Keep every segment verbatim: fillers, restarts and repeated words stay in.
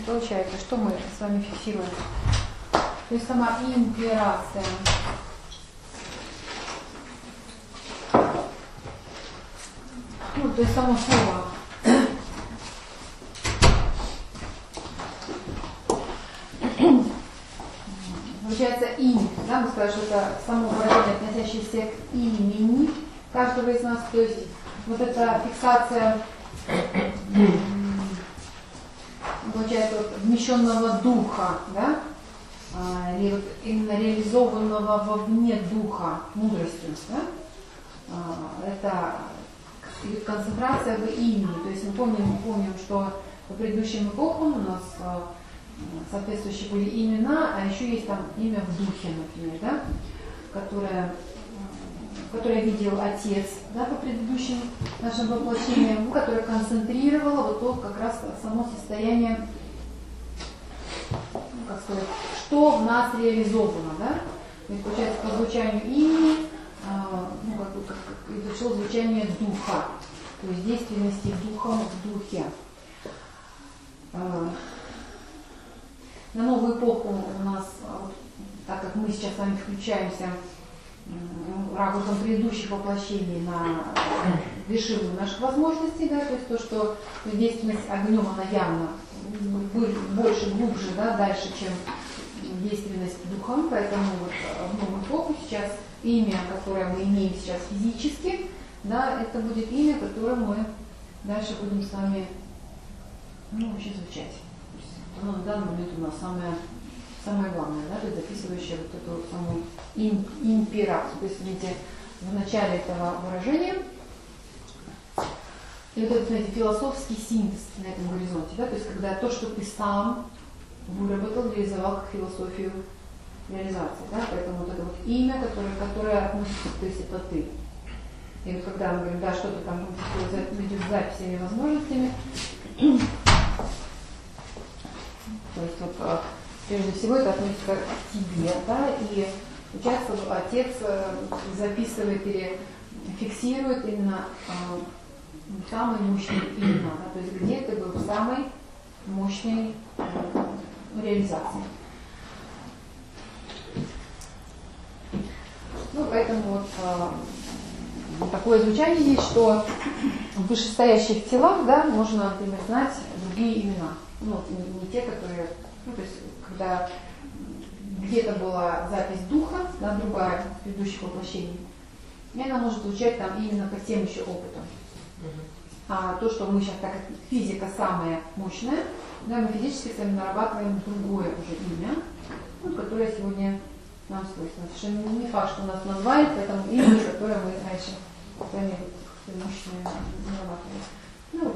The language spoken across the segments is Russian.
получается, что мы с вами фиксируем? То есть сама имперация. Ну, то есть само слово. Получается имя. Да? Мы сказали, что это само выражение, относящееся к имени каждого из нас. То есть вот эта фиксация, получается, вот, вмещенного духа, да? А, или вот именно реализованного вовне духа, мудростью. Да? А, это идет концентрация в имени. То есть мы помним, мы помним, что по предыдущим эпохам у нас а, соответствующие были имена, а еще есть там имя в духе, например, да? которое, которое видел Отец, да, по предыдущим нашим воплощениям, которое концентрировало вот то как раз само состояние, ну, как сказать, что в нас реализовано, да? То есть, получается, по звучанию имени, а, ну, как бы, как, как, и пришло звучание духа, то есть действенности духом в духе. А, на новую эпоху у нас, так как мы сейчас с вами включаемся ракурсом предыдущих воплощений на вершину наших возможностей, да, то есть то, что действенность огнем, она явно больше, глубже, да, дальше, чем действенность духом, поэтому вот в новую эпоху сейчас имя, которое мы имеем сейчас физически, да, это будет имя, которое мы дальше будем с вами, ну, вообще звучать. Оно на данный момент у нас самое, самое главное, да, то есть записывающее вот эту самую им, имперацию. То есть, видите, в начале этого выражения и вот этот, смотрите, философский синтез на этом горизонте, да, то есть когда то, что ты сам выработал, реализовал как философию реализации, да, поэтому вот это вот имя, которое, которое относится, то есть это ты. И вот когда мы говорим, да, что-то там ведет с записями и возможностями, то есть вот, прежде всего это относится к тебе, да, и получается, Отец записывает или фиксирует именно э, самые мощные имена, да, то есть где ты был в самой мощной э, реализации. Ну, поэтому вот э, такое звучание есть, что в вышестоящих телах, да, можно, например, знать другие имена. Ну, не, не те, которые, ну, то есть, когда где-то была запись духа, да, другая, в предыдущих воплощениях, и она может звучать там именно по тем еще опытам. А то, что мы сейчас, так как физика самая мощная, да, мы физически с вами нарабатываем другое уже имя, ну, которое сегодня нам свойственно. Совершенно не факт, что у нас назвали, поэтому имя, которое мы раньше с вами мощное нарабатывали. Ну,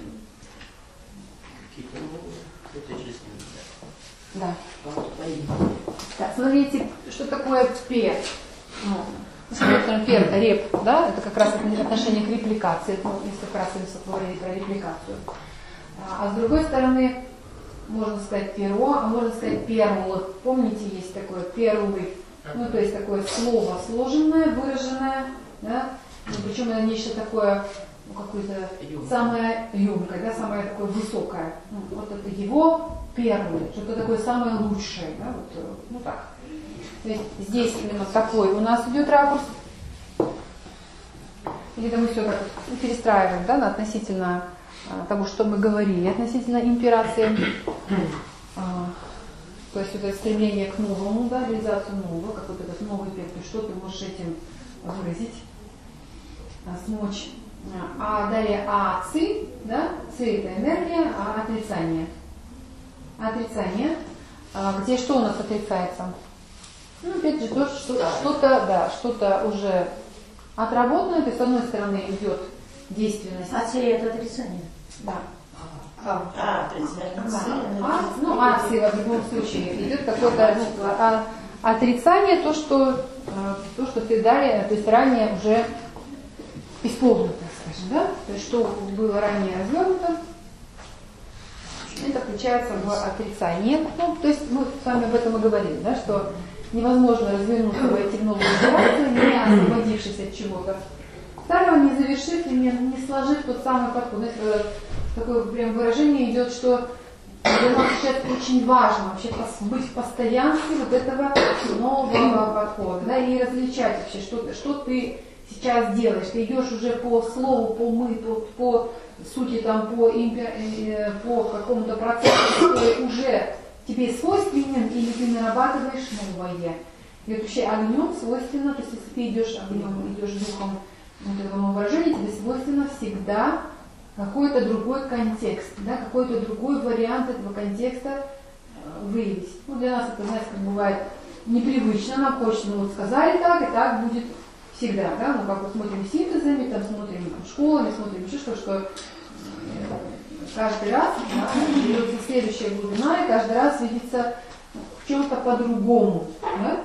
да. Так, смотрите, что такое пер. Ну, например, пер, реп, да, это как раз отношение к репликации. Ну, несколько раз мы говорили про репликацию. А с другой стороны, можно сказать перо, а можно сказать перл. Помните, есть такое перлы, ну, то есть такое слово сложенное, выраженное, да, ну, причем это нечто такое, ну, какое-то самое емкое, да, самое такое высокое. Ну, вот это его перлы, что-то такое самое лучшее, да, вот, ну так. То есть здесь именно такой у нас идет ракурс. Где-то мы все так вот перестраиваем, да, на относительно а, того, что мы говорили, относительно имперации. А, то есть вот это стремление к новому, да, реализацию нового, как вот этот новый пер, что ты можешь этим выразить, а, смочь. А далее А, ци, да, ци это энергия, а отрицание. Отрицание. А где что у нас отрицается? Ну, опять же, то, что, что-то, да, что-то уже отработанное, то есть с одной стороны идет действенность. А ци это отрицание? Да. А, а отрицание. Да. А, ну, а ци в любом случае идет какое-то, ну, а, отрицание, то, что, то, что ты далее, то есть ранее уже исполнено, так скажем, да? То есть что было ранее развернуто, это включается в отрицание. Ну, то есть мы с вами об этом и говорили, да, что невозможно развернуться, войти в новую операцию, не освободившись от чего-то старого, не завершив, не, не сложив тот самый подход. Знаете, такое прям выражение идет, что Для нас сейчас очень важно вообще быть в постоянстве вот этого нового подхода, да, и различать вообще, что, что ты сейчас делаешь. Ты идешь уже по слову, по мы, по, по сути, там, по, импер, по какому-то процессу, который уже тебе свойственен, или ты нарабатываешь новое. И вот вообще огнем свойственно, то есть если ты идешь огнем, идешь духом вот этого выражения, тебе свойственно всегда какой-то другой контекст, да, какой-то другой вариант этого контекста выявить. Ну, для нас это, знаете, как бывает непривычно, нам хочется, ну вот сказали так, и так будет всегда, да, ну как вот смотрим синтезами, там смотрим школами, смотрим еще что, что каждый раз, да, берется следующая глубина, и каждый раз видится в чем-то по-другому, да.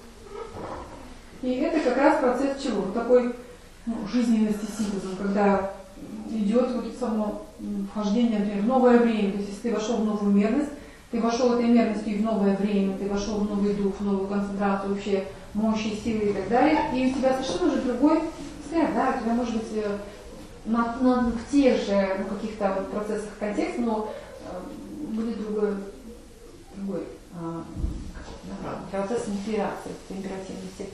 И это как раз процесс чего? Такой, ну, жизненности синтеза, когда идет вот само вхождение, например, в новое время. То есть если ты вошел в новую мерность, ты вошел этой мерностью и в новое время, ты вошел в новый дух, в новую концентрацию вообще мощи, силы и так далее, и у тебя совершенно уже другой взгляд, да, у тебя может быть на, на в тех же, ну, каких-то вот процессах контекст, но э, будет другой, другой э, процесс инспирации, императивности.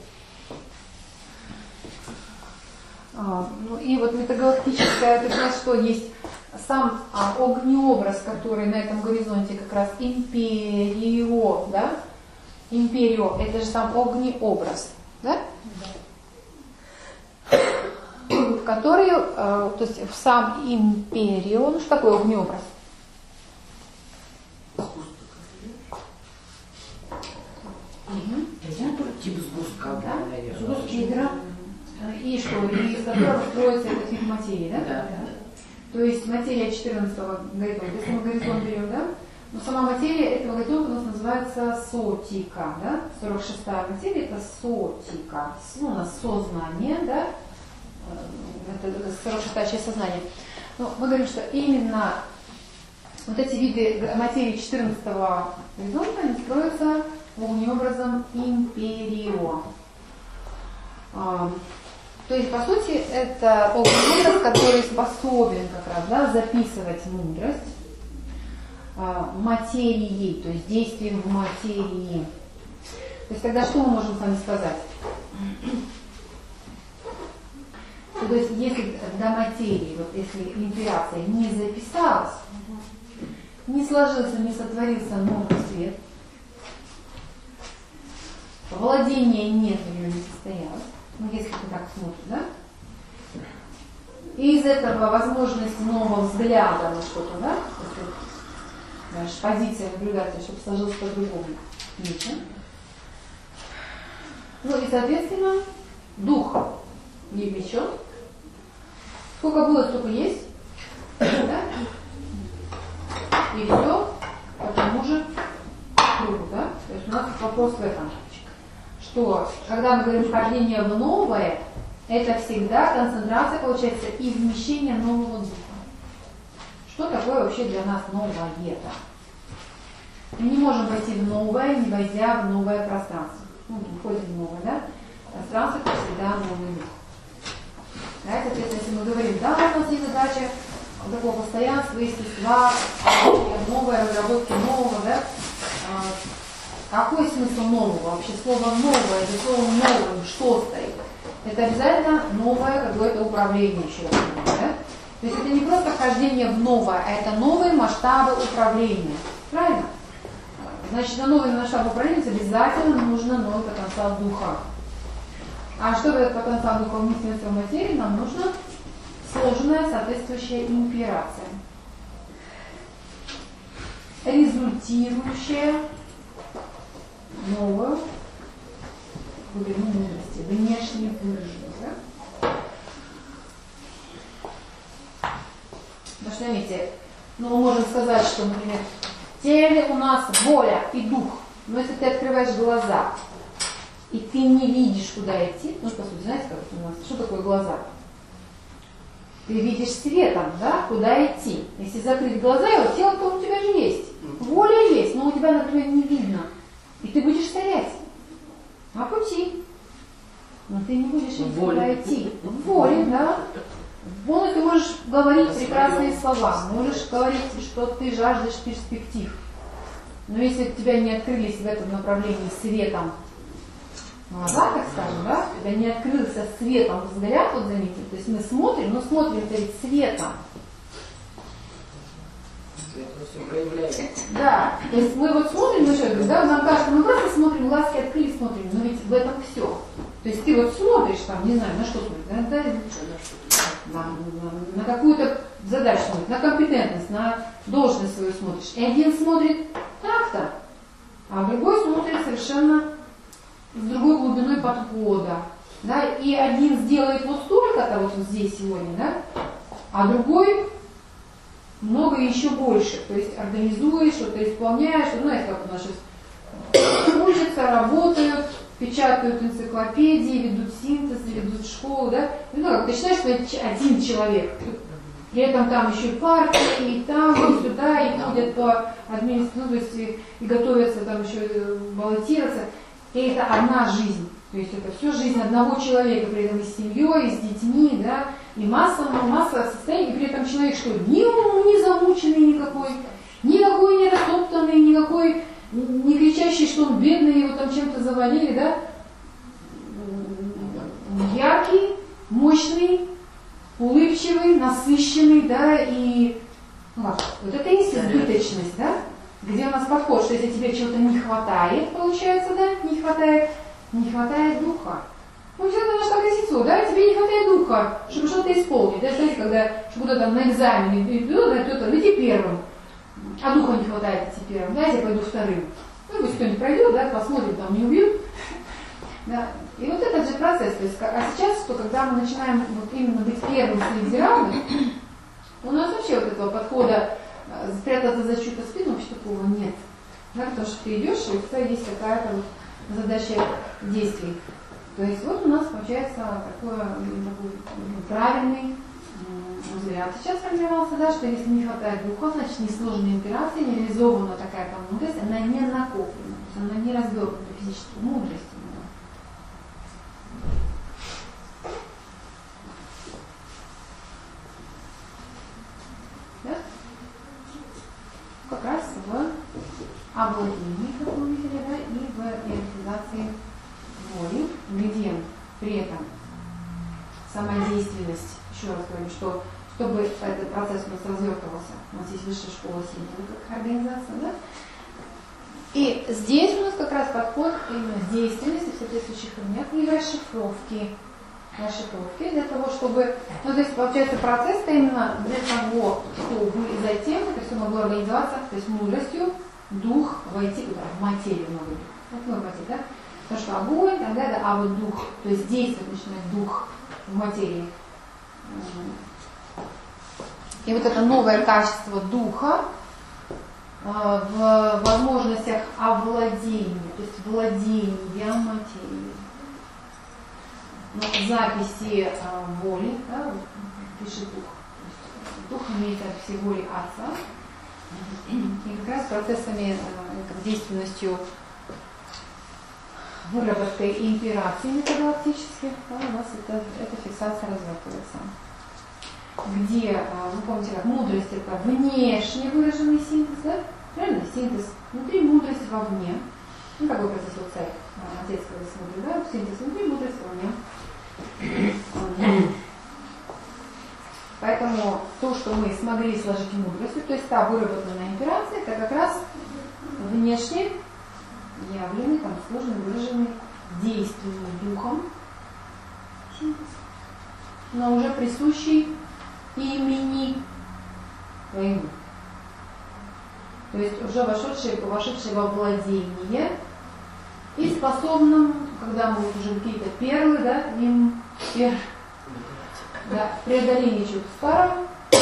А, ну и вот метагалактическая, это значит, что есть сам а, огнеобраз, который на этом горизонте как раз империо, да? Империо, это же сам огнеобраз, да? Да. В который, а, то есть в сам империо, ну что такое огнеобраз? Тип сгустка, да? Сгустки игра. И что? И из которого строится этот вид материи, да? Да. То есть материя четырнадцатого горизонта. Если мы горизонт берем, да? Но сама материя этого горизонта у нас называется сотика, да? сорок шестая материя это сотика. Ну, у нас сознание, да? Это сорок шестая часть сознания. Но мы говорим, что именно вот эти виды материи четырнадцатого горизонта, они строятся огнеобразом империо. То есть, по сути, это огнеобраз, который способен как раз, да, записывать мудрость а, материей, то есть действием в материи. То есть тогда что мы можем с вами сказать? То есть если до материи, вот если имперация не записалась, не сложился, не сотворился новый свет, владения нет, у него не состоялось, ну, если ты так смотришь, да? И из этого возможность нового взгляда на что-то, да? Знаешь, позиция наблюдателя, чтобы сложилось по-другому. Нет, да? Ну и, соответственно, дух не влечет. Сколько было, столько есть. Да? И все по тому же кругу, да? То есть у нас вопрос в этом. Что, когда мы говорим вхождение в новое, это всегда концентрация, получается, и вмещение нового духа. Что такое вообще для нас новое-то? Мы не можем войти в новое, не войдя в новое пространство. Ну, мы входим в новое, да? Пространство – это всегда новый дух. Да, соответственно, если мы говорим, да, у нас есть задача такого постоянства, естества, новой разработки нового, да? Какой смысл нового? Вообще слово новое, за словом новым что стоит? Это обязательно новое какое-то управление еще. Да? То есть это не просто вхождение в новое, а это новые масштабы управления. Правильно? Значит, на новый масштаб управления обязательно нужно новый потенциал духа. А чтобы этот потенциал духа вместился в материи, нам нужна сложная соответствующая имперация. Результирующая новую глубину мудрости, внешне выраженную. Да? Потому что, заметьте, ну, мы можем сказать, что, например, в теле у нас воля и дух. Но если ты открываешь глаза, и ты не видишь, куда идти, ну, по сути, знаете, как это у нас, что такое глаза? Ты видишь светом, да, куда идти. Если закрыть глаза, и тело, то у тебя же есть. Воля есть, но у тебя, например, не видно. И ты будешь стоять на пути. Но ты не будешь идти, куда идти. В воле, да. Полностью ты можешь говорить прекрасные слова, можешь говорить, что ты жаждешь перспектив. Но если у тебя не открылись в этом направлении светом глаза, так скажем, да, у тебя не открылся светом взгляд, вот заметьте, то есть мы смотрим, но смотрим перед светом. Все проявляется. Да, то есть мы вот смотрим на человека, да, нам кажется, мы просто смотрим, глазки открыли, смотрим, но ведь в этом все. То есть ты вот смотришь там, не знаю, на что смотришь, да, да, на, на, на какую-то задачу смотришь, на компетентность, на должность свою смотришь. И один смотрит так-то, а другой смотрит совершенно с другой глубиной подхода. Да, и один сделает вот столько-то вот здесь сегодня, да, а другой много еще больше. То есть организуешь, что-то исполняешь, ну, знаете, как у нас сейчас учатся, работают, печатают энциклопедии, ведут синтез, ведут школу, да. Ну, как ты считаешь, что это один человек. При этом там еще и партии, и там, и сюда, и ходят по администрации, ну, то есть и, и готовятся там еще баллотироваться. И это одна жизнь. То есть это все жизнь одного человека, при этом и с семьей, и с детьми, да, и масса, масса состояний, и при этом человек что, ни ум, ни замученный никакой, никакой не растоптанный, никакой не кричащий, что он бедный, его там чем-то завалили, да, яркий, мощный, улыбчивый, насыщенный, да, и ну, вот это и есть избыточность, да, где у нас подход, что если тебе чего-то не хватает, получается, да, не хватает, не хватает духа. Ну, все это наше агрессивство, да, тебе не хватает духа, чтобы что-то исполнить. Да, знаете, когда куда-то там на экзамене иду, да, кто-то, иди первым, а духа не хватает идти первым, да, я пойду вторым. Ну, пусть кто-нибудь пройдет, да, посмотрит, там не убьют. Да. И вот этот же процесс, то есть, а сейчас, что когда мы начинаем вот именно быть первым среди равных, у нас вообще вот этого подхода спрятаться за чью-то спину, вообще такого нет. Да, потому что ты идешь, и у тебя есть какая-то вот задача действий. То есть вот у нас получается такой, такой правильный взгляд. Сейчас формировался, да, что если не хватает духа, значит несложная операция, не реализована такая там мудрость, она не накоплена, то есть она не развернута физической мудростью. Да? Как раз в обладении, как мы видели, да, и в реализации воли, где при этом самодейственность, еще раз говорю, что чтобы этот процесс у нас развертывался, у нас есть высшая школа синтеза как организация, да? И здесь у нас как раз подход именно действенности в соответствующих уровнях и расшифровки. Расшифровки для того, чтобы, ну, то есть получается процесс-то именно для того, чтобы затем это все могло организоваться, то есть мудростью, дух войти куда? В материю много. Вот много материи, да? Потому что огонь, тогда это, а вот дух, то есть действовать начинает дух в материи. И вот это новое качество духа в возможностях овладения, то есть владения материей. Ну, записи воли, да, пишет дух. Дух имеет все воли Отца. И как раз процессами, как действенностью выработкой имперации метагалактических, да, у нас это, эта фиксация развертывается. Где, вы помните, как мудрость это внешне выраженный синтез, да? Правильно? Синтез внутри, мудрость вовне. Ну, такой процесс вот царь, отец, когда смотрит, да? Синтез внутри, мудрость вовне. Поэтому то, что мы смогли сложить мудростью, то есть та выработанная имперация, это как раз внешне явленный, там, сложно выраженный действенным духом синтез, но уже присущий имени твоему. То есть уже вошедший, вошедший во владение и способным, когда мы уже какие-то первые, да, им пер, да, преодоление чего-то старого.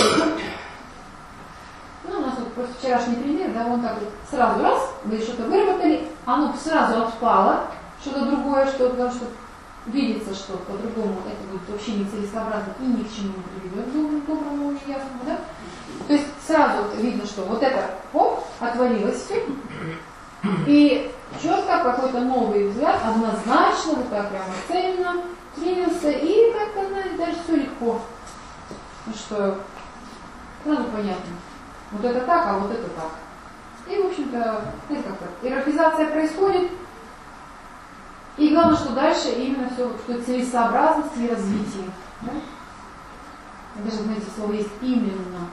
Ну, у нас вот просто вчерашний пример, да, вон так вот сразу раз, вы что-то выработали, оно сразу отпало, что-то другое, что потому что видится, что по-другому это будет вообще нецелесообразно и ни к чему не приведет, к доброму и ясному, да? То есть сразу видно, что вот это, оп, отвалилось все, и четко какой-то новый взгляд, однозначно, вот так прямо цельно, принялся, и как-то, знаете, даже все легко. что сразу понятно. Вот это так, а вот это так. И, в общем-то, это как-то иерархизация происходит. И главное, что дальше именно все, что целесообразность и развитие. Да? Даже, знаете, слово есть именно.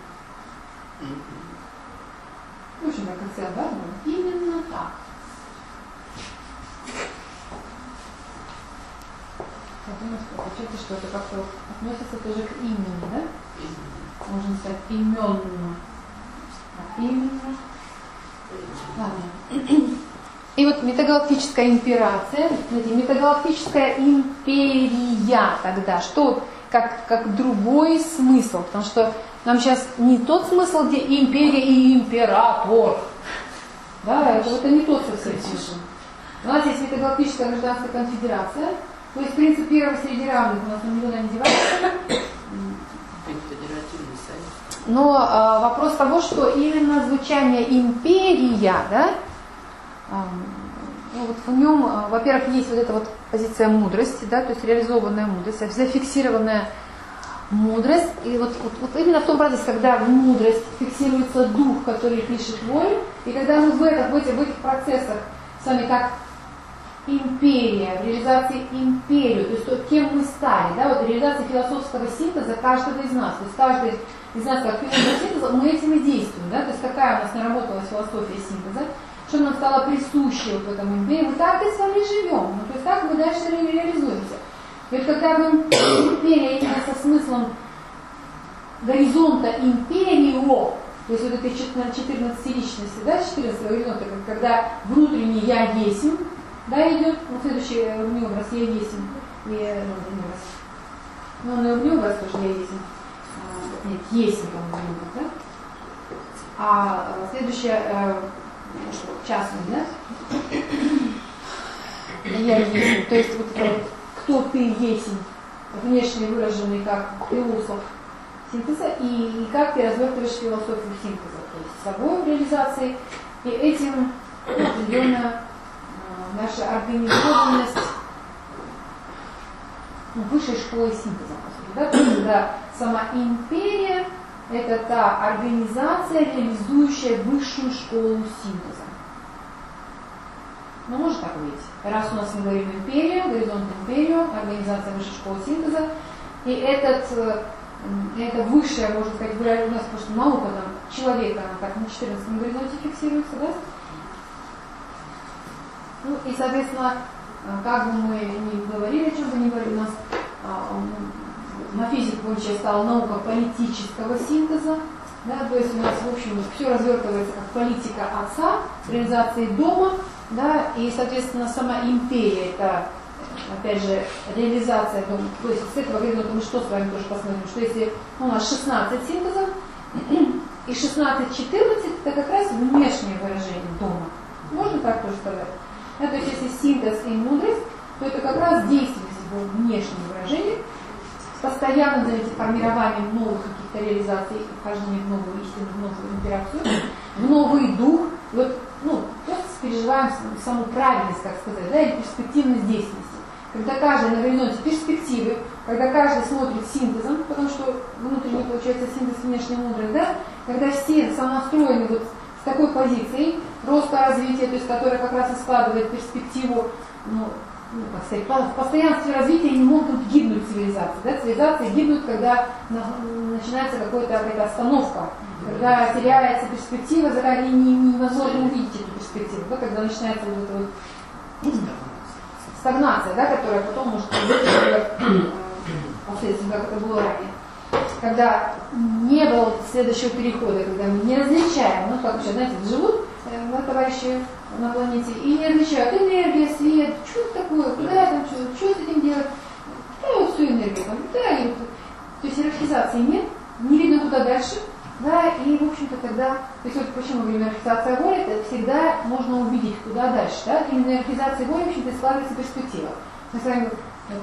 Очень как акцент, да? Именно так. Получается, что это как-то относится тоже к имени, да? Можно сказать именно. А именно. Ладно. И вот метагалактическая имперация, смотрите, метагалактическая империя тогда, что как, как другой смысл, потому что нам сейчас не тот смысл, где империя и император, да, это, это не тот смысл. У нас есть метагалактическая гражданская конфедерация, то есть принцип первого среди равных у нас на него не девается. Но а, вопрос того, что именно звучание империя, да, а, ну, вот в нем, а, во-первых, есть вот эта вот позиция мудрости, да, то есть реализованная мудрость, зафиксированная мудрость. И вот, вот, вот именно в том процессе, когда в мудрость фиксируется дух, который пишет волю, и когда мы в, это, в, этих, в этих процессах с вами как империя, в реализации империю, то есть то, кем мы стали, да, вот реализация философского синтеза каждого из нас, то есть каждый из нас как философ синтеза, мы этим и действуем, да, то есть какая у нас наработалась философия синтеза, что нам стало присуще вот в этом империи, мы так и с вами живем, ну, то есть так мы дальше ре- реализуемся. И вот когда мы империя именно со смыслом горизонта империо, то есть вот этой четырнадцатой личности, да, четырнадцатого горизонта, когда внутренний я есмь, да, идет, ну, следующий уровень образ я есмь, и, ну, образ, ну, на уровне образ тоже я есмь, а, нет, есмь, по-моему, да, а следующее, ну, что, частный, да, я есмь, то есть вот это вот, кто ты есмь, внешне выраженный как философ синтеза, и, и как ты развертываешь философию синтеза, то есть собой в реализации, и этим определенно наша организованность, ну, высшей школы синтеза, по сути, да, то есть когда сама империя – это та организация, реализующая высшую школу синтеза. Ну, может так быть. Раз у нас мы говорим империя, горизонт империю, организация высшей школы синтеза, и этот, это высшее, можно сказать, у нас просто наука там, человека, она так на четырнадцатом горизонте фиксируется, да? Ну, и, соответственно, как бы мы ни говорили, о чем бы ни говорили, у нас а, на физику сейчас стала наука политического синтеза, да, то есть у нас, в общем, все развертывается как политика отца, реализации дома, да, и, соответственно, сама империя, это, опять же, реализация дома, то есть с этого горизонта мы что с вами тоже посмотрим, что если ну, у нас шестнадцать синтезов, и шестнадцать-четырнадцать это как раз внешнее выражение дома, можно так тоже сказать? Да, то есть если синтез и мудрость, то это как раз действенность его внешнего выражения с постоянным, знаете, формированием новых каких-то реализаций, вхождением в новую истину, в новую имперацию, в новый дух. И вот, ну, просто переживаем саму правильность, как сказать, да, или перспективность действенности. Когда каждый на горизонте перспективы, когда каждый смотрит синтезом, потому что внутренний получается синтез внешней мудрости, да, когда все сонастроены вот с такой позицией роста, развития, то есть которая как раз и складывает перспективу, ну, ну, как сказать, в постоянстве развития не могут гибнуть цивилизации. Да? Цивилизации гибнут, когда на, начинается какая-то остановка, когда теряется перспектива, за которой не, невозможно увидеть эту перспективу, да? Когда начинается вот эта вот стагнация, да, которая потом может быть последствием, как это было ранее. Когда не было следующего перехода, когда мы не различаем, ну как вообще, знаете, живут э, товарищи на планете и не различают энергия, свет, что это такое, куда там, что, что с этим делать, да, вот всю энергию там, да, и вот, то есть иерархизации нет, не видно куда дальше, да, и в общем-то тогда, то есть вот почему говорим иерархизация воли, это всегда можно увидеть куда дальше, да, именно иерархизация воли, в общем-то, складывается перспектива. Мы с вами, вот,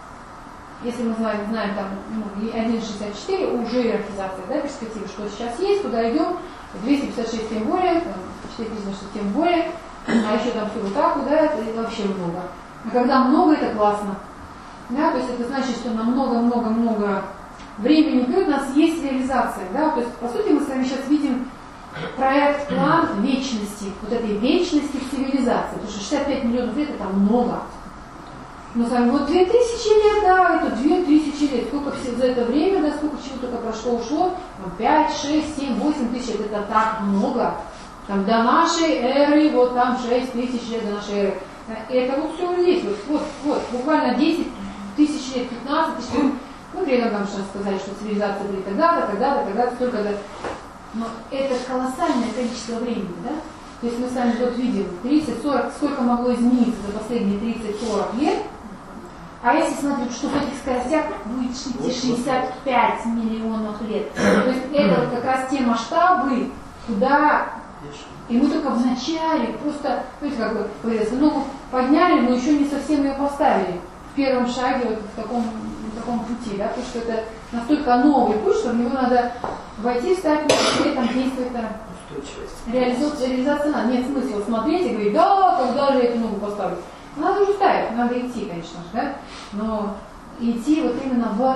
если мы знаем, знаем там ну, один шестьдесят четыре, уже иерархизация, да, перспектива, что сейчас есть, куда идем, двести пятьдесят шесть тем более, там, четыреста пятьдесят шесть тем более, а еще там все вот так, да, это вообще много. А когда много, это классно. Да, то есть это значит, что нам много-много-много времени вперед у нас есть реализация. Да? То есть, по сути, мы с вами сейчас видим проект, план вечности, вот этой вечности в цивилизации. Потому что шестьдесят пять миллионов лет это много. Мы с вами, вот две тысячи лет, да, это две тысячи лет. Сколько все за это время, да, сколько чего только прошло, ушло, пять, шесть, семь, восемь тысяч лет, это так много. Там до нашей эры, вот там шесть тысяч лет до нашей эры. Это вот все здесь, вот, вот, вот, буквально десять тысяч лет, пятнадцать тысяч лет. Ну, примерно нам сейчас сказали, что цивилизация были тогда-то, тогда-то, тогда-то, столько-то. Но это колоссальное количество времени, да? То есть мы с вами вот видим тридцать-сорок, сколько могло измениться за последние тридцать-сорок лет. А если смотреть, что в этих скоростях будет шестьдесят пять миллионов лет. То есть это вот как раз те масштабы, куда... И мы только в начале, просто, знаете, как бы, говорится, ногу подняли, но еще не совсем ее поставили. В первом шаге, вот в таком, в таком пути, да, потому что это настолько новый путь, что в него надо войти, встать, но при этом действовать там. Реализация, реализация надо. Нет смысла смотреть и говорить, да, когда же я эту ногу поставлю. Надо уже ставить, надо идти, конечно же, да, но идти вот именно в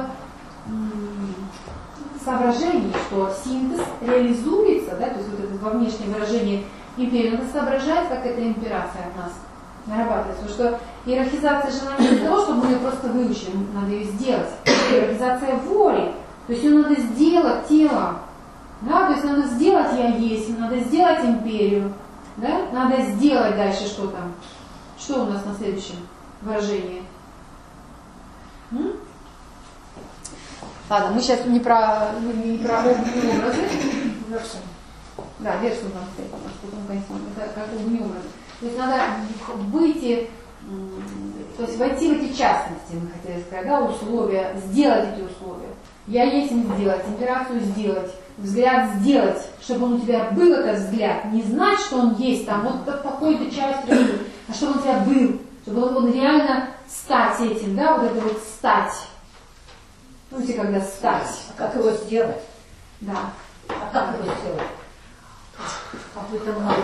соображении, что синтез реализуется, да, то есть вот это во внешнем выражении империи, надо соображать, как эта имперация от нас нарабатывается. Потому что иерархизация же нам не для того, чтобы мы ее просто выучили, надо ее сделать. Иерархизация воли, то есть ее надо сделать телом, да, то есть надо сделать я есть, надо сделать империю, да, надо сделать дальше что там. Что у нас на следующем выражении? М? Ладно, мы сейчас не про, не про огненные образы. Да, версию нам стоит, потому что потом, конечно, это как огненные образы. То есть надо выйти, то есть войти в эти частности, мы хотели сказать, да, условия, сделать эти условия. Я есть им сделать, имперацию сделать, взгляд сделать, чтобы он у тебя был этот взгляд. Не знать, что он есть там, вот такой-то часть, а чтобы он у тебя был, чтобы он, он реально стать этим, да, вот это вот стать. Помните, когда стать? А как его сделать? Да. А как его сделать? Об этом надо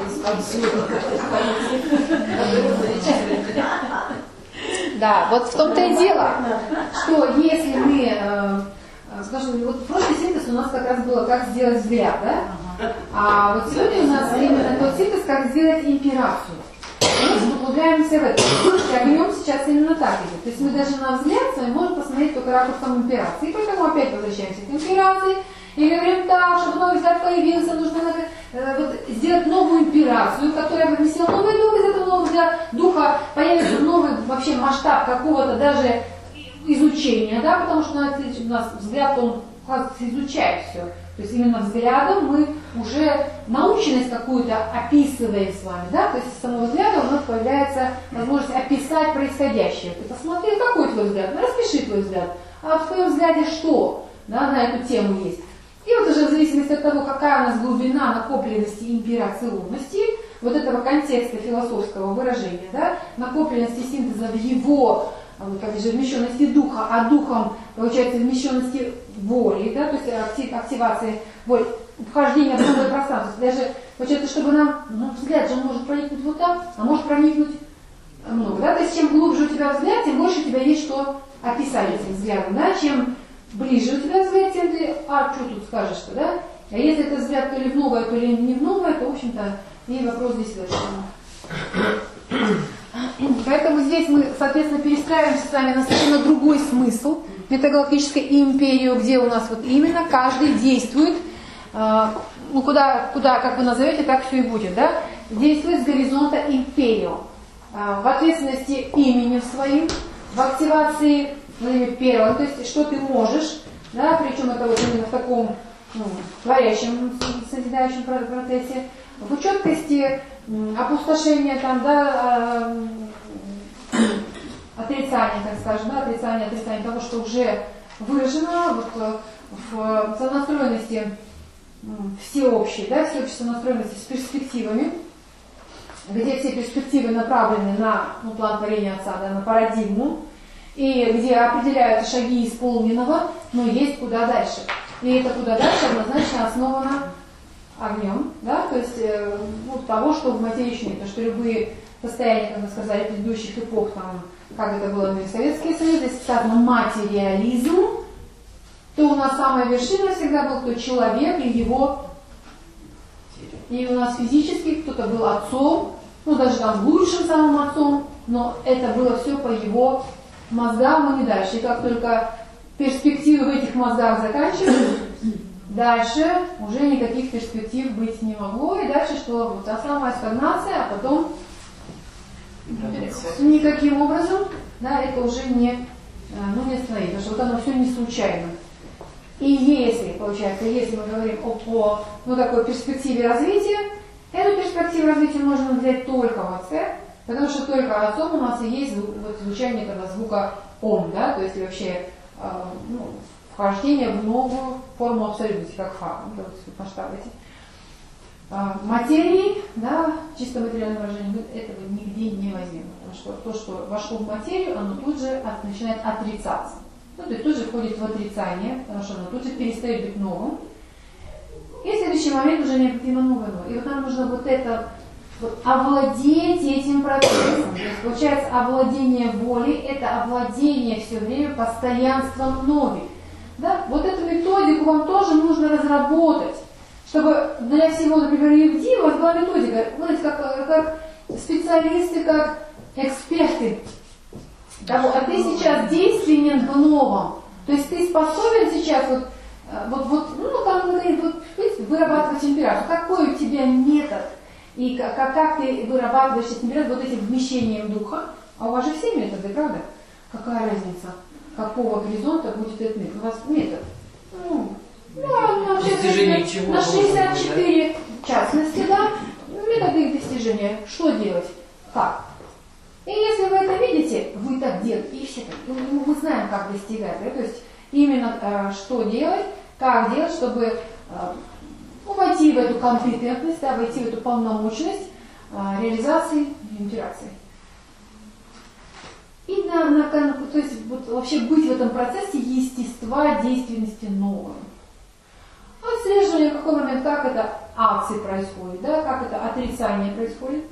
Да, вот в том-то и дело, что если мы, э, скажем, вот прошлый синтез у нас как раз было, как сделать взгляд, да? А вот сегодня у нас именно тот синтез, как сделать имперацию. Мы углубляемся в это. И огнем сейчас именно так идет. То есть мы даже на взгляд с вами можем посмотреть только ракурсом имперации. И поэтому опять возвращаемся к имперации. И говорим, так, чтобы новый взгляд появился, нужно э, вот, сделать новую имперацию, которая бы внесла новый дух, из этого нового взгляда, духа появится новый вообще масштаб какого-то даже изучения, да, потому что у нас взгляд, он, оказывается, изучает все. То есть именно взглядом мы уже наученность какую-то описываем с вами, да, то есть с самого взгляда у нас появляется возможность описать происходящее. Ты посмотри, какой твой взгляд, ну, распиши твой взгляд, а в твоем взгляде что, да, на эту тему есть. И вот уже в зависимости от того, какая у нас глубина накопленности имперационности, вот этого контекста философского выражения, да, накопленности синтеза в его, как же, вмещенности духа, а духом, получается, вмещенности воли, да, то есть актив, активации воли, вхождения в новое пространство. Даже, получается, чтобы нам, ну, взгляд же может проникнуть вот так, а может проникнуть много, да, то есть чем глубже у тебя взгляд, тем больше у тебя есть что описать этим взглядом, да, чем ближе у тебя взгляд, тем ты, а что тут скажешь-то, да? А если это взгляд то ли в новое, то ли не в новое, то, в общем-то, и вопрос здесь в этом. Поэтому здесь мы, соответственно, перестраиваемся с вами на совершенно другой смысл метагалактической империи, где у нас вот именно каждый действует, э, ну куда, куда, как вы назовете, так все и будет, да? Действует с горизонта империо, э, в ответственности именем своим, в активации первого, то есть что ты можешь, да, причем это вот именно в таком, ну, творящем, созидающем процессе, в четкости опустошения, там, да, отрицания, так скажем, да, отрицания, отрицания того, что уже выражено, вот, в сонастроенности всеобщей, да, всеобщей сонастроенности с перспективами, где все перспективы направлены на, ну, план творения Отца, да, на парадигму, и где определяются шаги исполненного, но есть куда дальше. И это куда дальше однозначно основано огнем, да, то есть э, ну, того, что в материи еще нет, потому что любые состояния, как мы сказали, предыдущих эпох, там, как это было в Советском Союзе, здесь сказано материализм, то у нас самая вершина всегда был кто человек и его, и у нас физически кто-то был отцом, ну даже там лучшим самым отцом, но это было все по его мозгам и не дальше. И как только перспективы в этих мозгах заканчивались, дальше уже никаких перспектив быть не могло, и дальше что? Вот та самая стагнация, а потом никаким образом, да, это уже не, ну, не остановить, потому что вот оно все не случайно. И если, получается, если мы говорим о, о ну, такой перспективе развития, эту перспективу развития можно взять только в отце, потому что только отцом у нас и есть звук, вот, звучание этого звука ом, да, то есть вообще э, ну, вхождение в новую форму абсолютности, как фа, да, вот масштабы эти. Э, материи, да, чисто материальное выражение, мы этого нигде не возьмем, потому что то, что вошло в материю, оно тут же от, начинает отрицаться. Ну, то есть тут же входит в отрицание, потому что оно тут же перестает быть новым. И в следующий момент уже необходимо новое новое. И вот нам нужно вот это, вот, овладеть этим процессом. То есть получается овладение волей, это овладение все время постоянством нови. Да? Вот эту методику вам тоже нужно разработать, чтобы для всего, например, ЕФДИ у вас была методика, знаете, как, как специалисты, как эксперты. Того, а ты сейчас действенен в новом. То есть ты способен сейчас вот, вот, вот ну, там, вот, вырабатывать температуру. Какой у тебя метод? И как, как ты вырабатываешь температуру вот этим вмещением духа? А у вас же все методы, правда? Какая разница? Какого горизонта будет этот метод? У вас метод. Ну, ну, достижение чего? На шестьдесят четыре да? частности, да? Методы их достижения. Что делать? Как? И если вы это видите, вы так делаете, и все так, ну, мы знаем, как достигать, да? То есть именно э, что делать, как делать, чтобы э, ну, войти в эту компетентность, да, войти в эту полномочность э, реализации имперации. И на, на, то есть вот, вообще быть в этом процессе естества действенности нового. Отслеживание, в какой момент, как это акции происходит, да, как это отрицание происходит.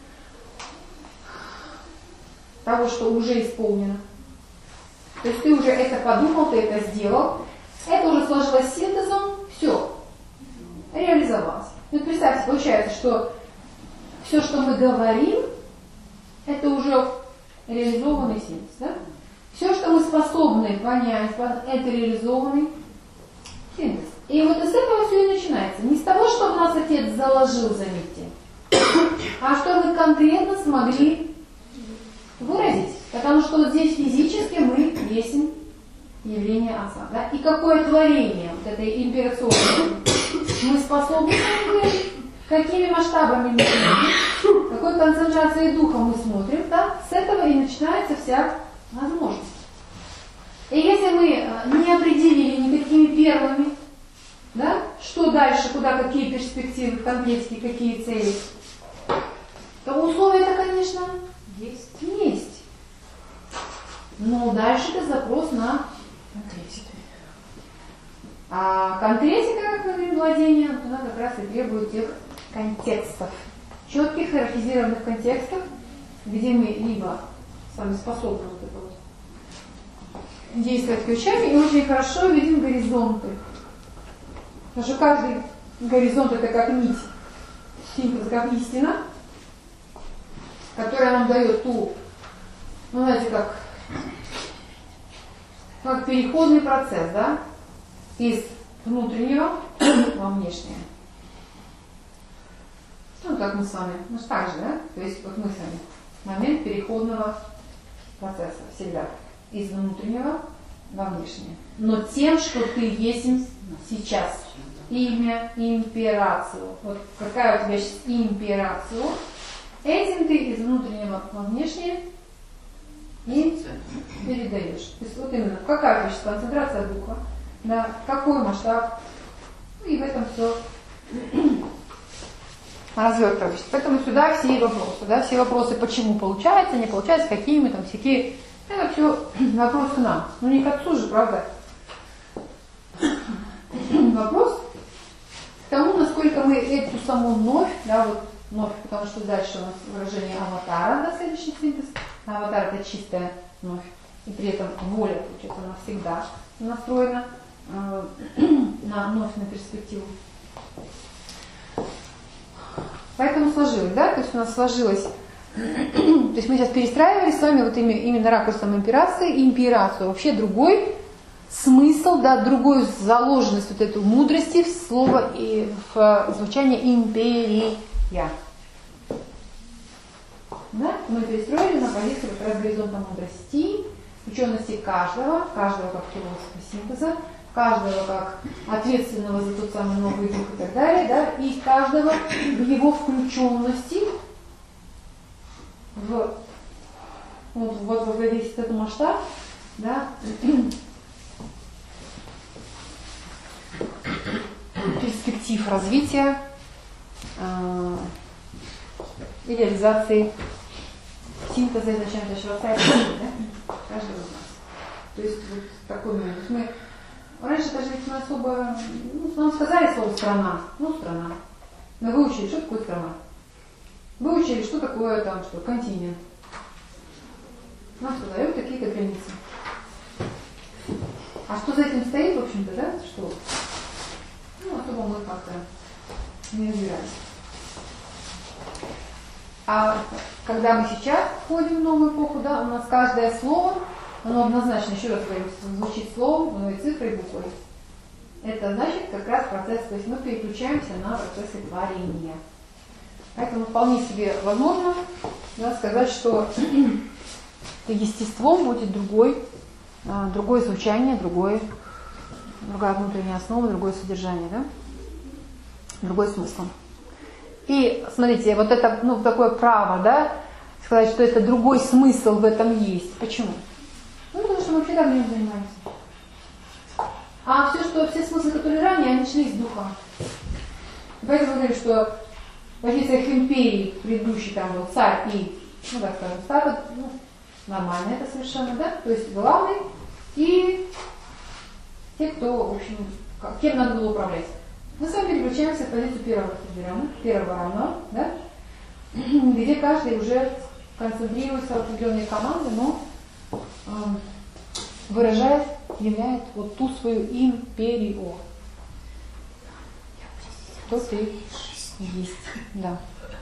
Того, что уже исполнено. То есть ты уже это подумал, ты это сделал, это уже сложилось синтезом, все, реализовалось. Ну, представьте, получается, что все, что мы говорим, это уже реализованный синтез. Да? Все, что мы способны понять, это реализованный синтез. И вот из этого все и начинается. Не с того, что в нас отец заложил, заметьте, а что мы конкретно смогли выразить. Потому что вот здесь физически мы есть явление Отца. Да? И какое творение вот этой имперационной мы способны выразить, какими масштабами мы смотрим, какой концентрацией духа мы смотрим, да? С этого и начинается вся возможность. И если мы не определили никакими первыми, да, что дальше, куда, какие перспективы, конкретики, какие цели, то условия-то, конечно, есть. Есть. Но дальше это запрос на конкретику. А конкретика, как мы говорим, владение, она как раз и требует тех контекстов. Четких, иерархизированных контекстов, где мы либо с вами способны вот это вот действовать ключами и очень хорошо видим горизонты. Потому что каждый горизонт это как нить, синтез, как истина, которая нам дает ту, ну знаете, как, как переходный процесс, да, из внутреннего во внешнее. Ну, как мы с вами, ну так же, да, то есть вот мы с вами, момент переходного процесса всегда, из внутреннего во внешнее. Но тем, что ты есть сейчас. Имя, имперацию. Вот какая у тебя сейчас имперацию, этим ты из внутреннего во внешнее и передаешь. То есть вот именно, какая у тебя сейчас концентрация духа, да, какой масштаб, и в этом все развертываешься. Поэтому сюда все вопросы, да, все вопросы, почему получается, не получается, какие мы там, всякие, это все вопрос к нам. Ну не к отцу же, правда? Вопрос к тому, насколько мы эту саму новь, да, вот новь, потому что дальше у нас выражение аватара, да, следующий синтез. Аватар это чистая новь. И при этом воля, получается, она всегда настроена э, на вновь на перспективу. Поэтому сложилось, да, то есть у нас сложилось, то есть мы сейчас перестраивали с вами вот именно ракурсом имперации и имперацию, вообще другой смысл, да, другую заложенность вот этой мудрости в слово и в звучание империя. Да? Мы перестроили на позицию как раз горизонта мудрости, учености каждого, каждого как философа синтеза, каждого как ответственного за тот самый новый дух и так далее, да, и каждого в его включенности в вот, вот во весь этот масштаб, да, перспектив развития э, и реализации синтеза изначально шварцайта, да, каждого из нас. То есть вот такой момент. Мы раньше даже ведь мы особо, ну, нам сказали слово страна, ну страна. Мы выучили, что такое страна. Выучили, что такое там, что континент. Нам сказали, вот такие-то границы. А что за этим стоит, в общем-то, да, что? Ну, особо мы как-то не разбирались. А когда мы сейчас входим в новую эпоху, да, у нас каждое слово, оно однозначно, еще раз говорю, звучит словом, но и цифрой, и буквой. Это значит как раз процесс, то есть мы переключаемся на процессы творения. Поэтому вполне себе возможно, да, сказать, что естеством будет другой, другое звучание, другое, другая внутренняя основа, другое содержание, да? Другой смысл. И смотрите, вот это, ну, такое право, да, сказать, что это другой смысл в этом есть. Почему? Ну, потому что мы вообще давно не занимаемся. А все, что, все смыслы, которые ранее, они шли из духа. Поэтому мы говорим, что в позициях империи предыдущий там был царь и, ну, так скажем, статус, ну, нормально это совершенно, да? То есть главный и те, кто, в общем, кем надо было управлять. Мы с вами переключаемся в позицию первого федерана, первого равна, да? Где каждый уже концентрируется в определенные команды, но э, выражает, являет вот ту свою империю. Кто ты есть, да.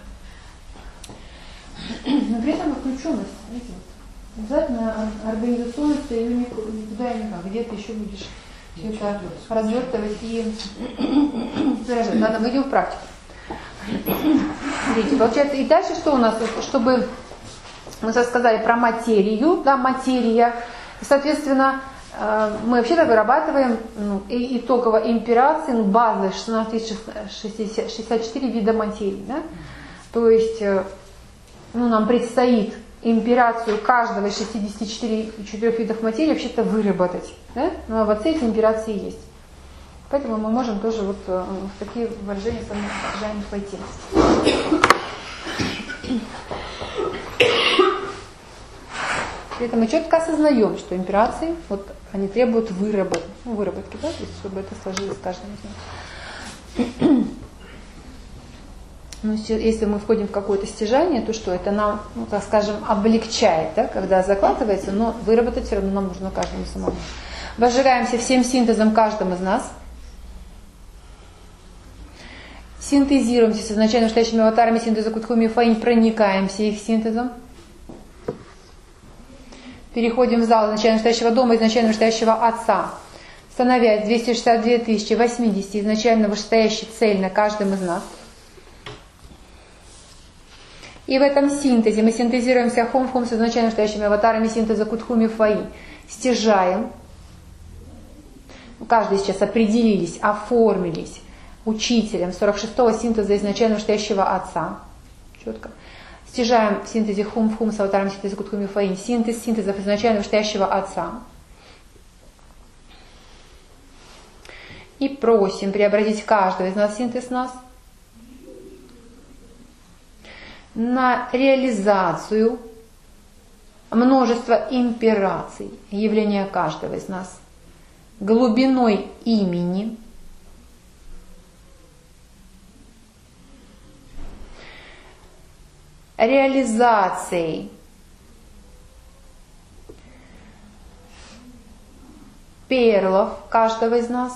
Но при этом включенность, знаете, вот, обязательно организационность ее никуда и никак, где ты еще будешь все это развертывать и выражать. Ладно, мы идем в практику. Видите, получается, и дальше что у нас, чтобы мы сейчас сказали про материю, да, материя, соответственно, мы вообще-то вырабатываем, ну, итогово имперации, ну, базы шестнадцать шестьдесят четыре вида материи, да? То есть, ну, нам предстоит имперацию каждого из шестидесяти четырёх видов материи вообще-то выработать, да? Но в отце эти имперации есть. Поэтому мы можем тоже вот в такие выражения с вами пойти. При этом мы четко осознаем, что имперации, вот, они требуют выработки, ну, выработки, да, то есть, чтобы это сложилось с каждым из них. Ну, если мы входим в какое-то стяжание, то что? Это нам, ну, так скажем, облегчает, да, когда закладывается, но выработать все равно нам нужно каждому самому. Возжигаемся всем синтезом каждым из нас. Синтезируемся с изначально настоящими аватарами синтеза Кутхуми Фаинь, проникаемся их синтезом. Переходим в зал изначально настоящего дома, изначально настоящего отца, становясь двести шестьдесят две тысячи восемьдесят изначально вышестоящей цельно каждым из нас. И в этом синтезе мы синтезируемся хом-хом с изначально настоящими аватарами синтеза Кутхуми Фаинь, стяжаем. Каждый сейчас определились, оформились учителем сорок шестого синтеза изначально настоящего отца. Четко. Стяжаем в синтезе хум-хум с аватаром синтеза Кутхуми Фаинь, синтез синтезов изначально настоящего отца. И просим преобразить каждого из нас синтез нас на реализацию множества импераций, явления каждого из нас глубиной имени, реализацией перлов каждого из нас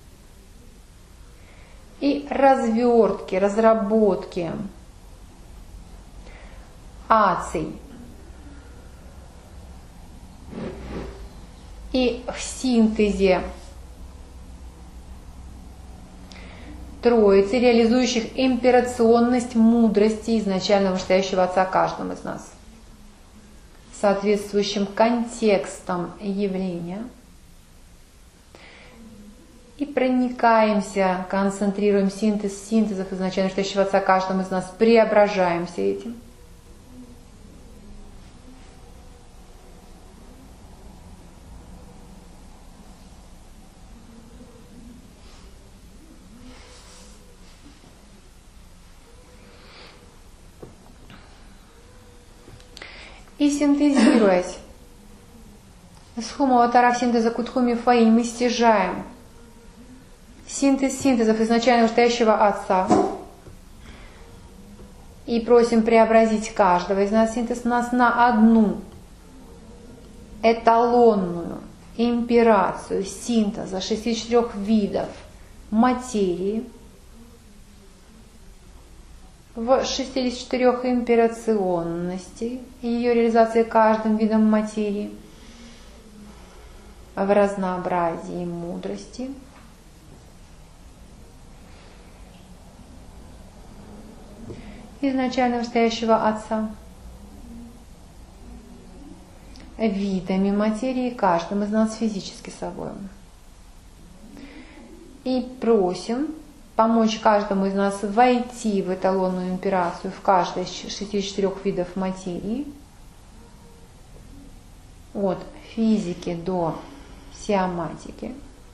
и развертки, разработки аций и в синтезе Троицы, реализующих имперационность мудрости изначально вышестоящего Отца каждому из нас, соответствующим контекстом явления. И проникаемся, концентрируем синтез синтезов изначально вышестоящего Отца каждому из нас, преображаемся этим. И синтезируясь с хумаватарах синтеза Кутхуми Фаи, мы стяжаем синтез синтезов изначально вышестоящего Отца и просим преобразить каждого из нас синтез нас на одну эталонную имперацию синтеза шестидесяти четырёх видов материи в шестидесяти четырёх имперационностей и ее реализации каждым видом материи в разнообразии мудрости. Изначально вышестоящего Отца, видами материи каждым из нас физически собой. И просим помочь каждому из нас войти в эталонную имперацию в каждой из шестидесяти четырёх видов материи, от физики до псиоматики.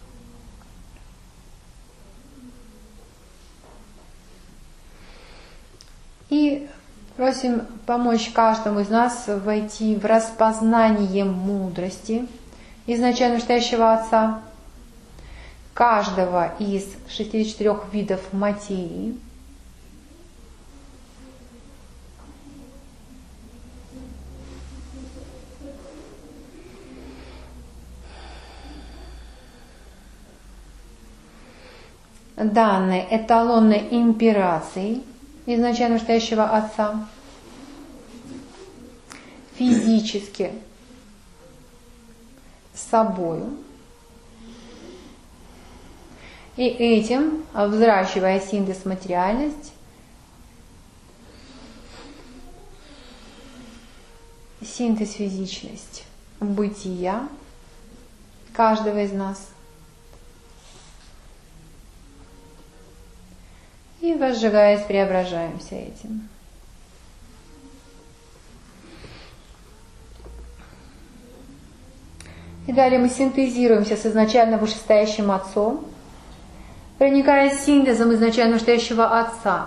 И просим помочь каждому из нас войти в распознание мудрости изначально вышестоящего Отца, каждого из шестидесяти четырёх видов материи, данной эталонной имперацией изначально вышестоящего Отца, физически собою, и этим, взращивая синтез материальность, синтез физичность бытия каждого из нас, и возжигаясь, преображаемся этим. И далее мы синтезируемся с изначально вышестоящим Отцом, проникая синтезом изначально вышестоящего Отца.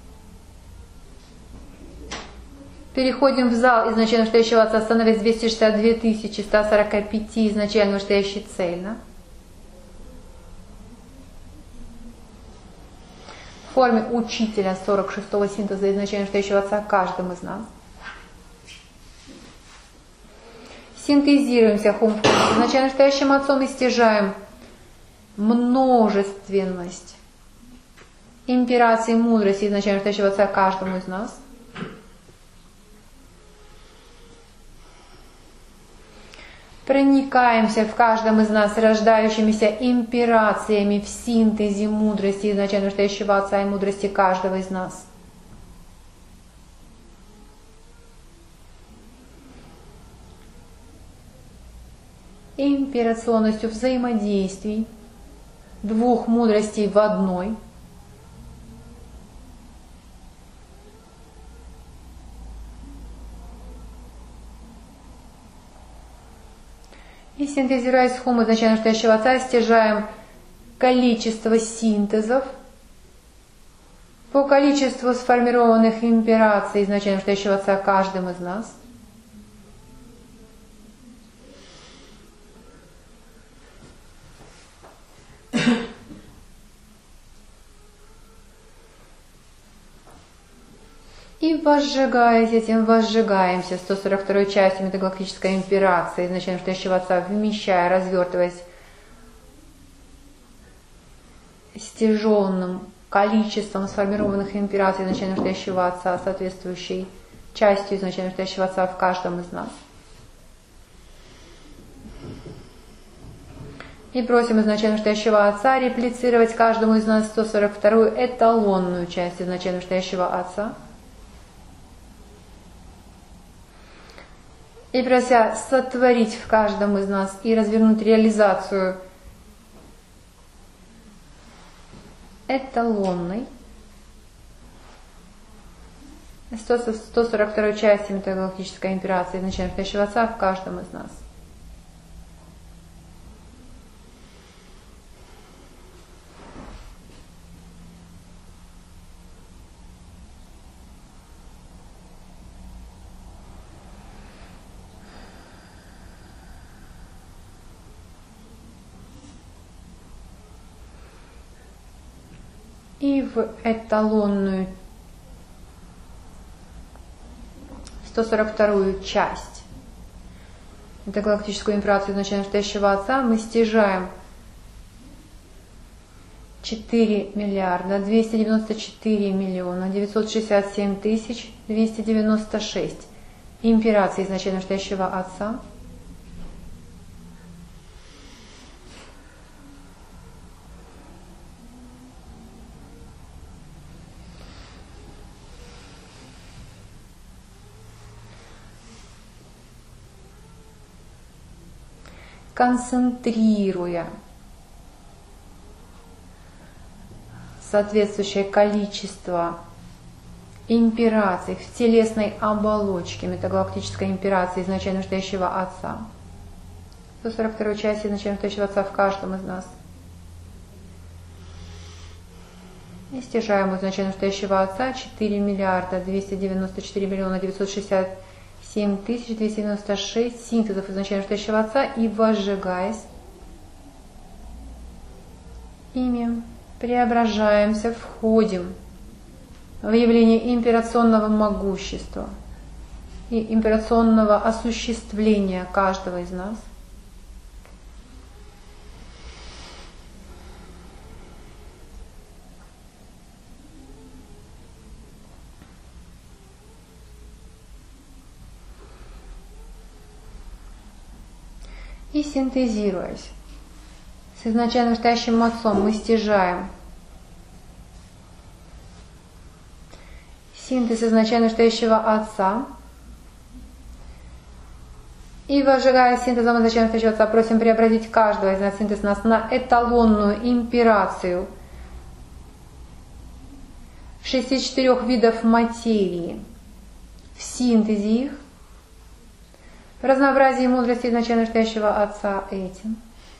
Переходим в зал изначально вышестоящего Отца, становясь двести шестьдесят две тысячи сто сорок пять изначально вышестоящей цельно. В форме учителя сорок шестого синтеза изначально вышестоящего Отца каждым из нас. Синтезируемся хум с изначально вышестоящим Отцом и стяжаем множественность имперации мудрости изначально вышестоящего Отца каждому из нас. Проникаемся в каждом из нас рождающимися имперациями в синтезе мудрости изначально вышестоящего Отца и мудрости каждого из нас. Имперационностью взаимодействий двух мудростей в одной. И синтезируя с хум изначально вышестоящего Отца, стяжаем количество синтезов по количеству сформированных импераций изначально вышестоящего Отца каждым из нас. И возжигаясь этим, возжигаемся сто сорок второй частью метагалактической имперации изначально вышестоящего Отца, вмещая, развертываясь стяженным количеством сформированных импераций изначально рождающего Отца, соответствующей частью изначально рождающего Отца в каждом из нас. И просим изначально рождающего Отца реплицировать каждому из нас сто сорок вторую эталонную часть изначально рождающего Отца. И прося сотворить в каждом из нас и развернуть реализацию эталонной сто сорок второй части метагалактической имперации изначально рождающего Отца в каждом из нас. И в эталонную сто сорок вторую часть метагалактическую имперацию изначально рождающего Отца мы стяжаем четыре миллиарда двести девяносто четыре миллиона девятьсот шестьдесят семь тысяч двести девяносто шесть импераций изначально рождающего Отца. Концентрируя соответствующее количество импераций в телесной оболочке метагалактической имперации изначально рождающего Отца, сто сорок второй части изначально рождающего Отца в каждом из нас, и стяжаем изначально рождающего Отца четыре миллиарда двести девяносто четыре миллиона девятьсот шестьдесят семь тысяч двести девяносто шесть синтезов изначально рождающего Отца и, возжигаясь ими, преображаемся, входим в явление имперационного могущества и имперационного осуществления каждого из нас. И синтезируясь с изначально рождающим Отцом, мы стяжаем синтез изначально рождающего Отца. И, возжигая синтезом изначально рождающего Отца, просим преобразить каждого из нас синтез нас на эталонную имперацию шестидесяти четырёх видов материи в синтезе их, в разнообразии мудрости изначально рождающего Отца этим.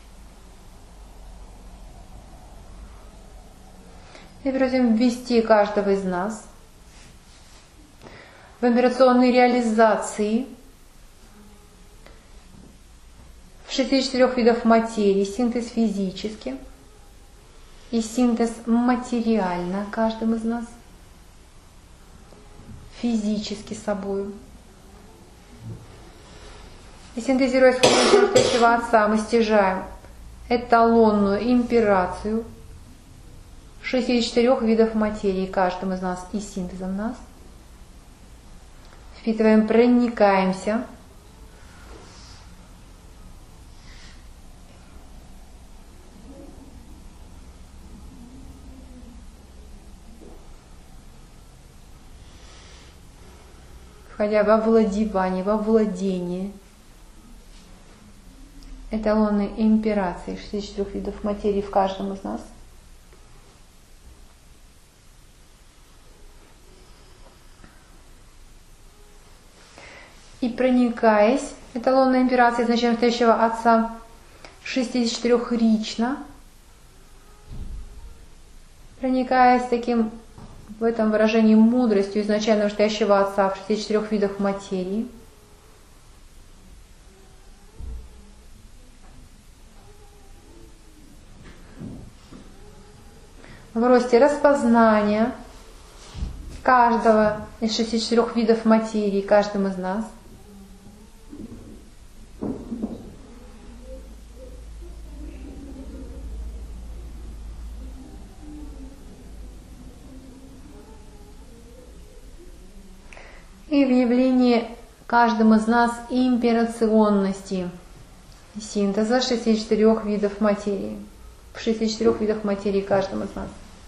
И просим ввести каждого из нас в имперационной реализации в шестидесяти четырёх видов материи, синтез физически и синтез материально каждым из нас, физически собою. И синтезируя с помощью рождающего Отца, мы стяжаем эталонную имперацию шестидесяти четырёх видов материи каждым из нас и синтезом нас. Впитываем, проникаемся. Входя во владевание, во владение эталонной имперации шестидесяти четырёх видов материи в каждом из нас. И проникаясь эталонной имперацией изначально рождающего Отца шестидесяти четырёхрично, проникаясь таким в этом выражении мудростью изначально рождающего Отца в шестидесяти четырёх видах материи, в росте распознания каждого из шестидесяти четырёх видов материи, каждым из нас, И в явлении каждому из нас имперационности синтеза шестидесяти четырёх видов материи. В шестидесяти четырёх видах материи каждому из нас.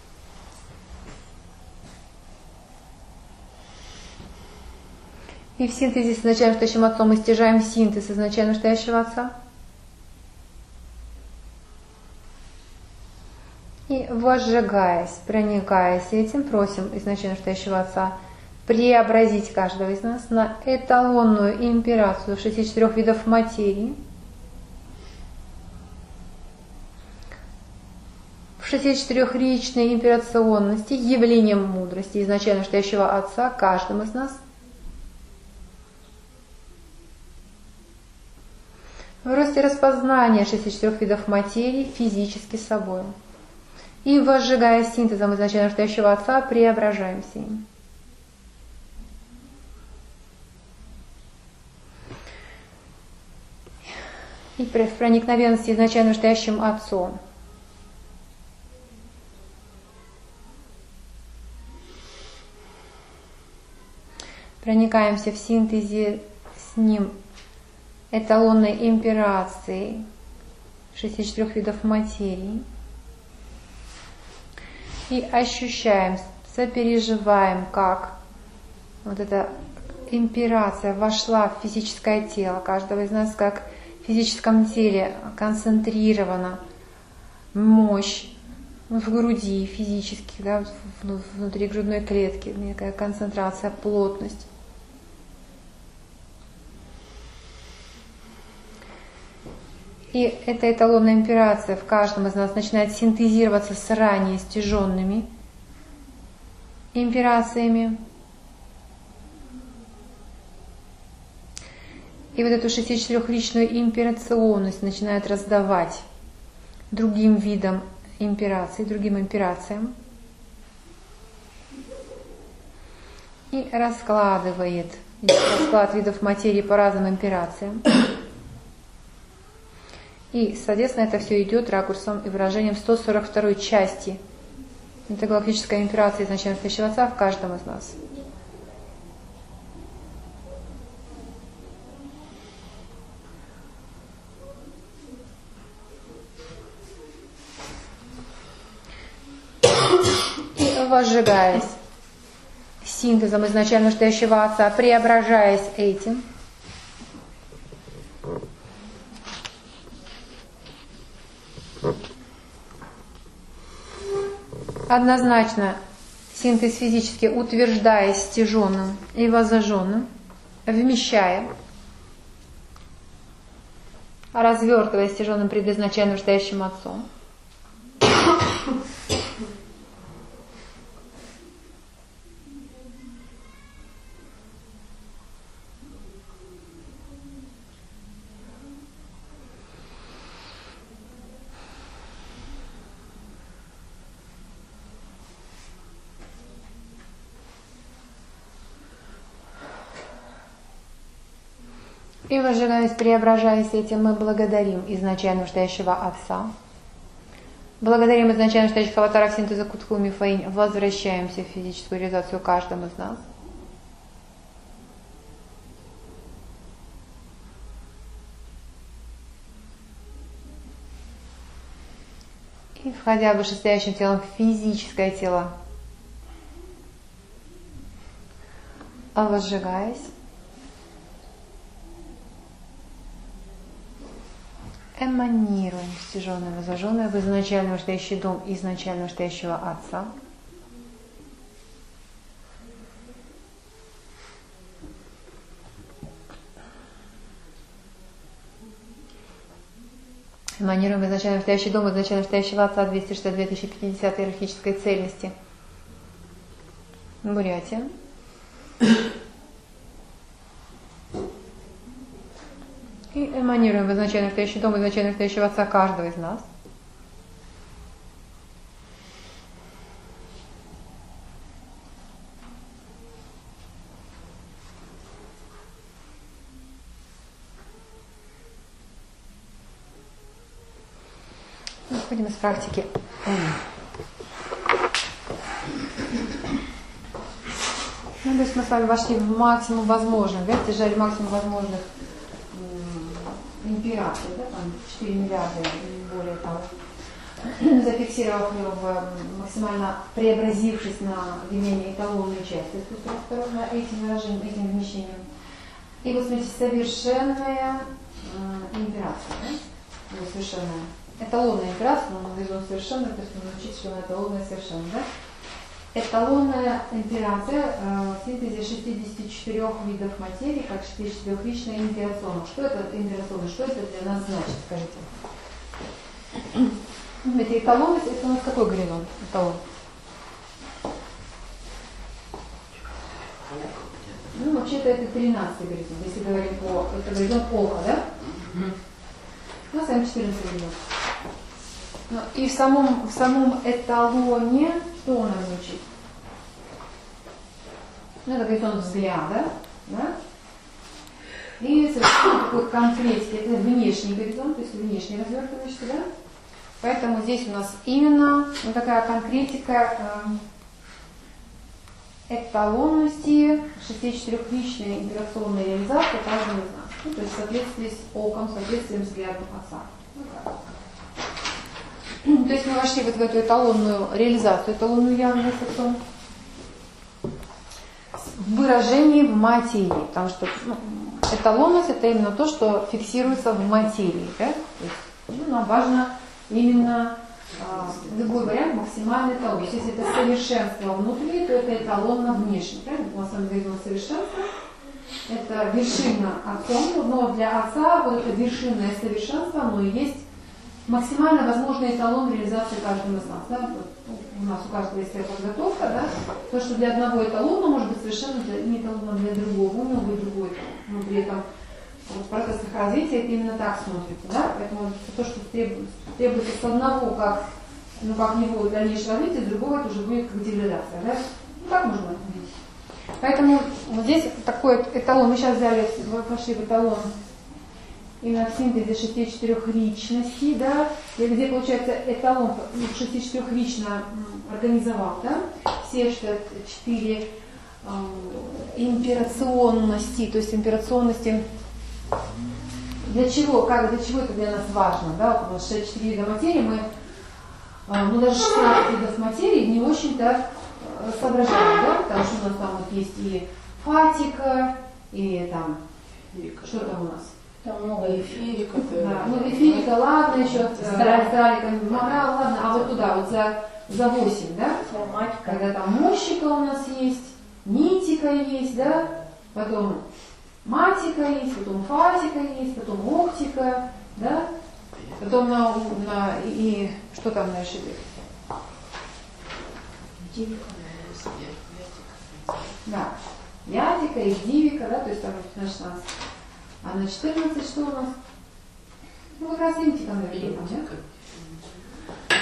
И в синтезе с изначально настоящим отцом мы стяжаем синтез изначально настоящего отца. И возжигаясь, проникаясь этим, просим изначально настоящего отца преобразить каждого из нас на эталонную имперацию шестидесяти четырёх видов материи, в шестидесяти четырёх личной имперационности, явлением мудрости изначально настоящего отца каждым из нас, в росте распознания шестидесяти четырёх видов материи физически собой. И возжигая синтезом изначально настоящего отца, преображаемся им. И в проникновенности изначально настоящим отцом проникаемся в синтезе с ним эталонной имперацией шестидесяти четырёх видов материи. И ощущаем, сопереживаем, как вот эта имперация вошла в физическое тело каждого из нас, как в физическом теле концентрирована мощь в груди физически, да, внутри грудной клетки, некая концентрация, плотность. И эта эталонная имперация в каждом из нас начинает синтезироваться с ранее стяженными имперациями. И вот эту шестидесяти четырёхличную имперационность начинает раздавать другим видам импераций, другим имперациям. И раскладывает расклад видов материи по разным имперациям. И, соответственно, это все идет ракурсом и выражением сто сорок второй части интергалактической имперации изначально настоящего отца в каждом из нас. И возжигаясь синтезом изначально настоящего отца, преображаясь этим, однозначно синтез физически утверждаясь стяженным и воззаженным, вмещая, развертывая стяженным предизначально настоящим отцом, и возжигаясь, преображаясь этим, мы благодарим изначально настоящего Отца. Благодарим изначально настоящих аватаров синтеза Кутхуми Фаинь. Возвращаемся в физическую реализацию каждому из нас. И входя вышестоящим телом в физическое тело, а возжигаясь, эманируем стяженное, возложенное в изначально настоящий дом изначально настоящего Отца. Эманируем в изначально настоящий дом изначально настоящего Отца двести шестьдесят две тысячи пятьдесят иерархической цельности. Бурятия. И эманируем в изначально настоящий дом изначально настоящего Отца каждого из нас. Выходим из практики. Ну, то есть мы с вами вошли в максимум возможных, да, стяжали максимум возможных импераций, да, там четыре миллиарда и более того, зафиксировав ее в максимально преобразившись на явление эталонной части, осторожно этим выражением, этим вмещением. И вот смотрите, совершенная э, имперация, да? Вот совершенная. Эталонная имперация, но мы говорим совершенная, то есть мы научились, что она эталонная совершенно, да? Эталонная имперация э, в синтезе шестидесяти четырёх видов материи, как четырехличная имперационная. Что это имперационная? Что это для нас значит, скажите? Смотрите, эталонность, это у нас какой горизонт? Эталон? Ну, вообще-то это тринадцатый горизонт, если говорим по... Это горизонт ока, да? У нас с вами четырнадцатый горизонт. Ну, и в самом, в самом эталоне, что он нам звучит? Ну, это горизонт взгляда, да? И совершенно такой конкретики, это внешний горизонт, то есть внешний развертывающийся, да? Поэтому здесь у нас именно вот такая конкретика э, эталонности шестидесятичетырёхличной имперационной реализации каждого из нас. Ну, то есть в соответствии с оком, в соответствии с взглядом отца. Ну, то есть мы вошли вот в эту эталонную реализацию, эталонную явность отцом в выражении в материи, потому что ну, эталонность это именно то, что фиксируется в материи. Да? То есть, ну, нам важно именно а, любой вариант максимальный эталон. То есть если это совершенство внутри, то это эталонно внешне. Правильно? У нас с вами говорим совершенство. Это вершина отцом, но для отца вот это вершинное совершенство, оно и есть максимально возможный эталон реализации каждого из нас. Да? У нас у каждого есть своя подготовка, да? То, что для одного эталона может быть совершенно для, не эталоном для другого, у него будет другой эталон. Но при этом вот в процессах развития это именно так смотрится. Да? Поэтому то, что требуется, требуется с одного, как, ну, как его дальнейшее развитие, с другого это уже будет как деградация. Да? Ну, так можно это видеть. Поэтому вот здесь такой эталон, мы сейчас взяли, пошли в эталон именно в синтезе шестидесятичетырёхличности, да, и где получается эталон шестидесятичетырёхлично организовал, да, все четыре э, имперационности, то есть имперационности, для чего, как, для чего это для нас важно, да, вот у нас шестьдесят четыре вида материи, мы, э, ну даже шестнадцать видов материи не очень-то соображаем, да, потому что у нас там вот есть и фатика, и там, что там у нас? Там много эфирика. Да, ну эфирика, ладно, еще астралика, морал, ладно, а вот туда, вот за, за восемь, да? Матика. Когда там мощика у нас есть, нитика есть, да? Потом матика есть, потом фатика есть, потом оптика, да? Потом на, на и, и что там на ишибе? Дивика. Да, ятика и дивика, да, то есть там на шестнадцать. А на четырнадцать что у нас? Ну, как раз интика, наверное, да?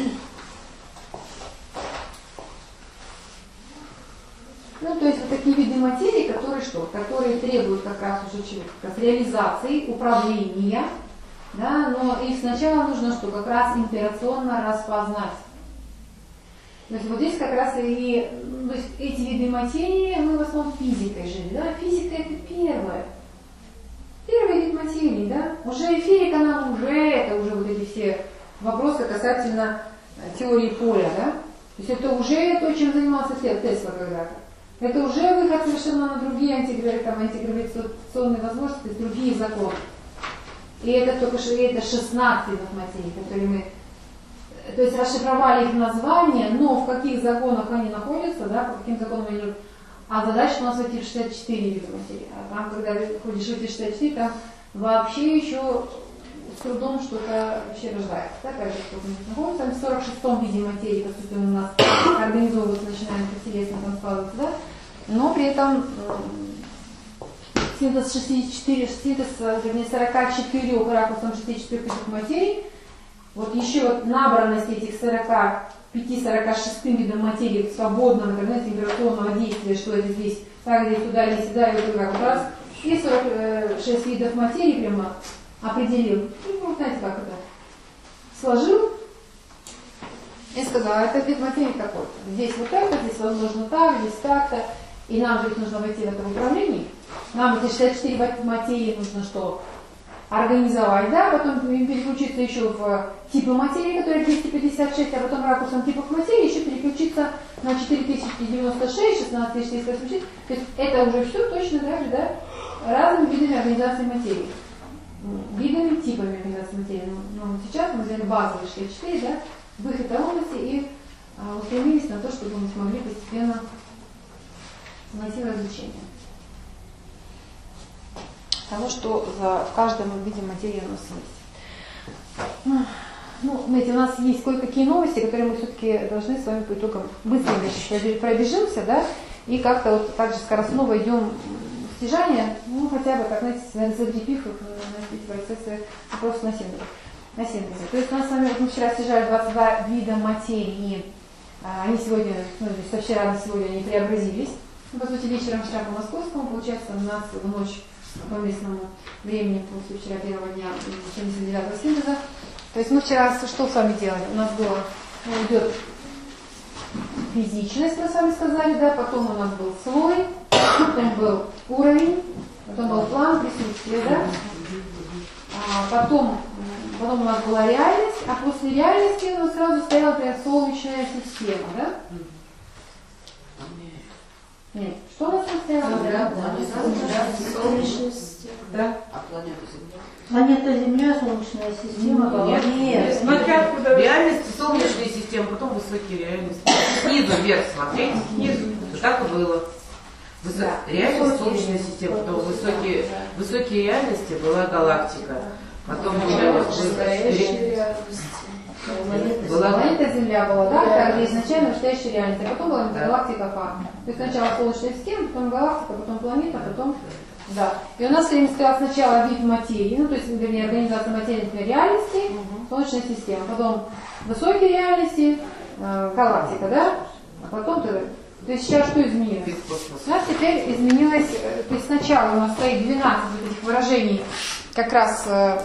Ну, то есть вот такие виды материи, которые что? Которые требуют как раз уже чего? Как раз реализации, управления, да, но их сначала нужно что? Как раз имперационно распознать. То есть вот здесь как раз и, то есть эти виды материи, мы в основном физикой жили, да, физика это первое. Первый вид материи, да, уже эфирика нам уже, это уже вот эти все вопросы касательно теории поля, да, то есть это уже то, чем занимался Тесла когда-то. Это уже выход совершенно на другие антигравитационные возможности, то есть другие законы. И это только это шестнадцать видов материи, которые мы, то есть расшифровали их названия, но в каких законах они находятся, да, по каким законам они идут. А задача у нас в эти шестьдесят четыре вида материи. А там, когда ходишь в эти шестьдесят четыре, там вообще еще с трудом что-то вообще рождается. Да, каждый что-то находится. Там в сорок шестом виде материи, по сути, он у нас организовывается, начинаем интересно там складываться, да. Но при этом синтез шестьдесят четыре, синтез, вернее, сорок четыре ракурсом шестидесяти четырёх видов материи, вот еще вот набранность этих сорока пяти сорока шести видом материи свободного, знаете, имперационного действия, что это здесь, так, здесь, туда, здесь, сюда, и вот так вот раз, и сорок шесть видов материи прямо определил. И ну, знаете, как это, сложил и сказал, это вид материи такой-то. Здесь вот так-то, здесь возможно так, здесь так-то. и нам же их нужно войти в это управление, нам эти шестьдесят четыре материи нужно что? Организовать, да, потом переключиться еще в типы материи, которые двести пятьдесят шесть, а потом ракурсом типов материи еще переключиться на четыре тысячи девяносто шесть, шестнадцать тысяч четыреста восемьдесят шесть. То есть это уже все точно так же, да, разными видами организации материи. Видами, типами организации материи. Ну, сейчас мы взяли базовые шестьдесят четыре, да, в их этой области и а, устремились на то, чтобы мы смогли постепенно найти развлечения того, что за, в каждом виде материи у нас есть. Ну, знаете, у нас есть кое-какие новости, которые мы все-таки должны с вами по итогам быстро пробежимся, да, и как-то вот так же скоростно войдем в стяжание, ну, хотя бы, как, знаете, закрепив эти процессы просто на синтезе. На синтезе. То есть у нас с вами, вот мы вчера стяжали двадцать два вида материи, они сегодня, ну, со вчера на сегодня они преобразились. Ну, по сути, вечером вчера по московскому, получается, у нас в ночь по местному времени, после вчера первого дня семьдесят девятого синтеза. То есть мы вчера что с вами делали? У нас было, ну, идет физичность, мы с вами сказали, да, потом у нас был слой, потом был уровень, потом был план присутствия, да, а потом, потом у нас была реальность, а после реальности у нас сразу стояла, например, солнечная система, да? Нет. Что у нас там стояло? Солнечная система. Да. А планета Земля? Планета Земля, Солнечная система. Нет, нет. Смотря откуда. Реальность, солнечная система, потом высокие реальности. Снизу вверх смотреть, снизу. Так и было. Высо... Да. Реальность, солнечная система, потом высокие, высокие реальности была галактика. Потом была Планета Земля была, да, да, где изначально настоящая реальность, а потом была да. галактика Фа. То есть сначала Солнечная система, потом галактика, потом планета, потом... Да. И у нас все время стоял сначала вид материи, ну то есть, вернее, организация материи, например, реальности, угу. Солнечная система, потом высокие реальности, э, галактика, да, а потом... То есть сейчас что изменилось? У нас теперь изменилось, э, то есть сначала у нас стоит двенадцать вот этих выражений, как раз... Э,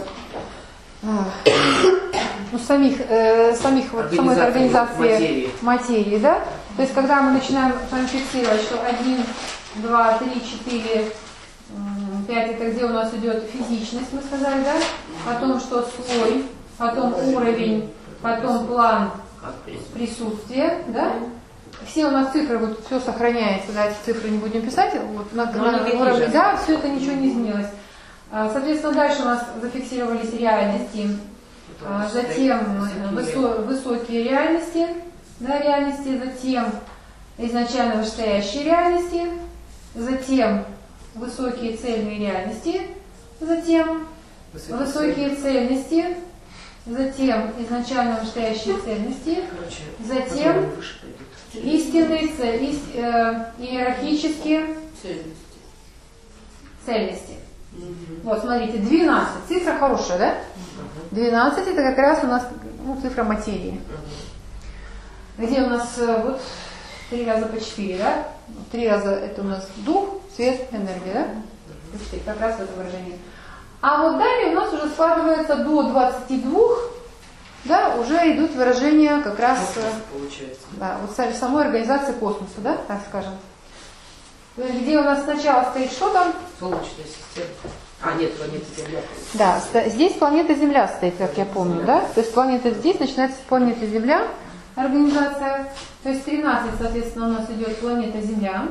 ну, самих, э, самих вот, самой этой организации материи. материи, да? То есть, когда мы начинаем с вами фиксировать, что один, два, три, четыре, пять, это где у нас идет физичность, мы сказали, да? Потом, что слой, потом уровень, потом план присутствия, да? Все у нас цифры, вот все сохраняется, да, эти цифры не будем писать, вот на, на уровне, да, все это ничего не изменилось. Соответственно, дальше у нас зафиксировались реальности, затем высо, высокие реальности, да, реальности, затем изначально вышестоящие реальности, затем высокие цельные реальности, затем высокие цельности, затем изначально вышестоящие цельности, затем истинные цели, э, иерархические цельности. Вот, смотрите, двенадцать. Цифра хорошая, да? двенадцать это как раз у нас, ну, цифра материи. Где у нас вот три раза по четыре, да? Три раза это у нас дух, свет, энергия, да? Как раз в этом выражении. А вот далее у нас уже складывается до двадцати двух, да, уже идут выражения как раз, получается. Да, вот самой организации космоса, да, так скажем. Где у нас сначала стоит что там? Солнечная система. А, нет, планета Земля. Да, здесь планета Земля стоит, как я помню, да? То есть планета здесь начинается с планеты Земля, организация. То есть тринадцать, соответственно, у нас идет планета Земля.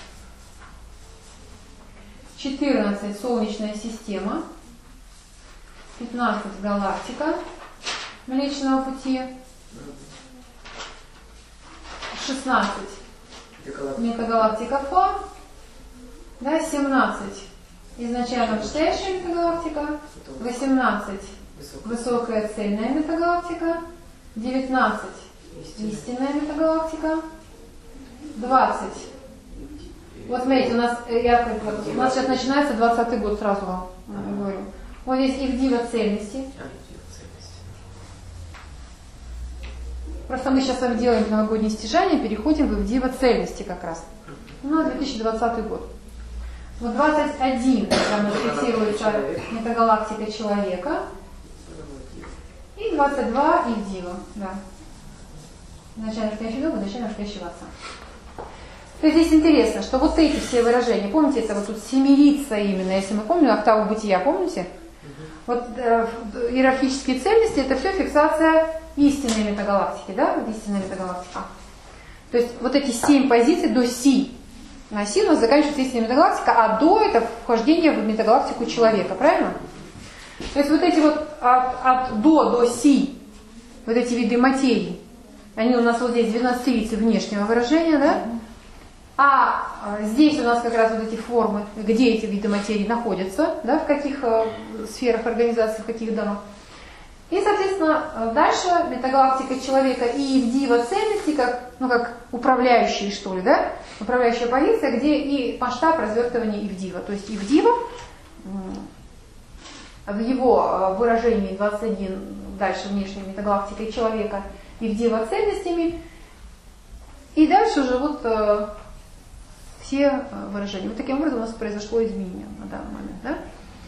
четырнадцать Солнечная система. пятнадцать галактика Млечного Пути. шестнадцать метагалактика Фа. Да, семнадцать изначально вышестоящая метагалактика, восемнадцать высокая цельная метагалактика, девятнадцать истинная метагалактика, двадцать. Вот смотрите, у нас, я, у нас сейчас начинается двадцатый год, сразу вам говорю. Вот здесь Ивдива цельности. Просто мы сейчас с вами делаем новогоднее стяжание, переходим в Ивдива цельности как раз. Ну, две тысячи двадцатый год. Вот двадцать один, там фиксируется метагалактика человека. И двадцать два Ивдива, да. Начальник настоящего дома, начальник настоящего отца. То есть здесь интересно, что вот эти все выражения, помните, это вот тут семерица именно, если мы помним октаву бытия, помните? Вот э, иерархические цельности, это все фиксация истинной метагалактики, да, вот истинная метагалактика. То есть вот эти семь позиций до Си. На Си у нас заканчивается истинная метагалактика, а до это вхождение в метагалактику человека, правильно? То есть вот эти вот от, от до до Си, вот эти виды материи, они у нас вот здесь двенадцатилицы внешнего выражения, да? А здесь у нас как раз вот эти формы, где эти виды материи находятся, да, в каких э, сферах организации, в каких домах. И, соответственно, дальше метагалактика человека и Ивдива цельности, как, ну, как управляющие, что ли, да, управляющая позиция, где и масштаб развертывания Ивдива. То есть Ивдива в его выражении двадцать один, дальше внешней метагалактикой человека, Ивдива цельностями, и дальше уже вот э, все выражения. Вот таким образом у нас произошло изменение на данный момент, да?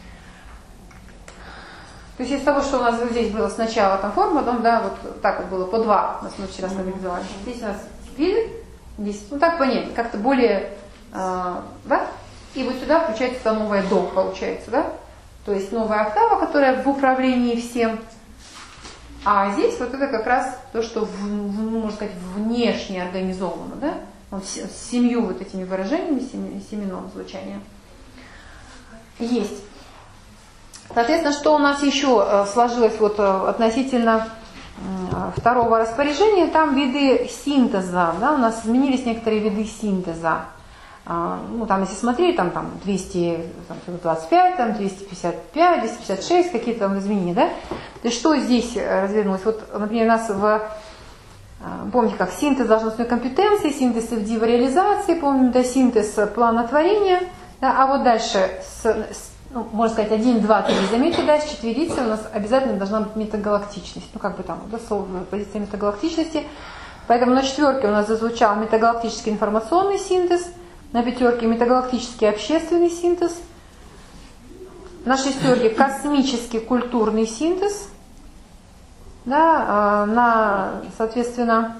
То есть из того, что у нас вот здесь было сначала там форма, потом, да, вот так вот было по два, у нас мы вчера стабилизовали. Здесь у нас виды, здесь, ну так понять, как-то более, э, да? И вот сюда включается та новая до, получается, да? То есть новая октава, которая в управлении всем. А здесь вот это как раз то, что, в, в, можно сказать, внешне организовано, да? Вот с семью вот этими выражениями, семи, семенного звучания есть. Соответственно, что у нас еще сложилось вот относительно второго распоряжения, там виды синтеза, да? У нас изменились некоторые виды синтеза. Ну, там, если смотреть, там, там двести двадцать пять, там, двести пятьдесят пять, двести пятьдесят шесть, какие-то там изменения, да? То есть, что здесь развернулось? Вот, например, у нас в, помните, как синтез должностной компетенции, синтез Ивдива реализации, помним, да, синтез плана творения, да? А вот дальше, с, с, ну, можно сказать, один, два, три, заметьте, да, с четверицей у нас обязательно должна быть метагалактичность, ну, как бы там, да, позиция метагалактичности, поэтому на четверке у нас зазвучал метагалактический информационный синтез, на пятерке метагалактический общественный синтез, на шестерке космический культурный синтез, да, на, соответственно,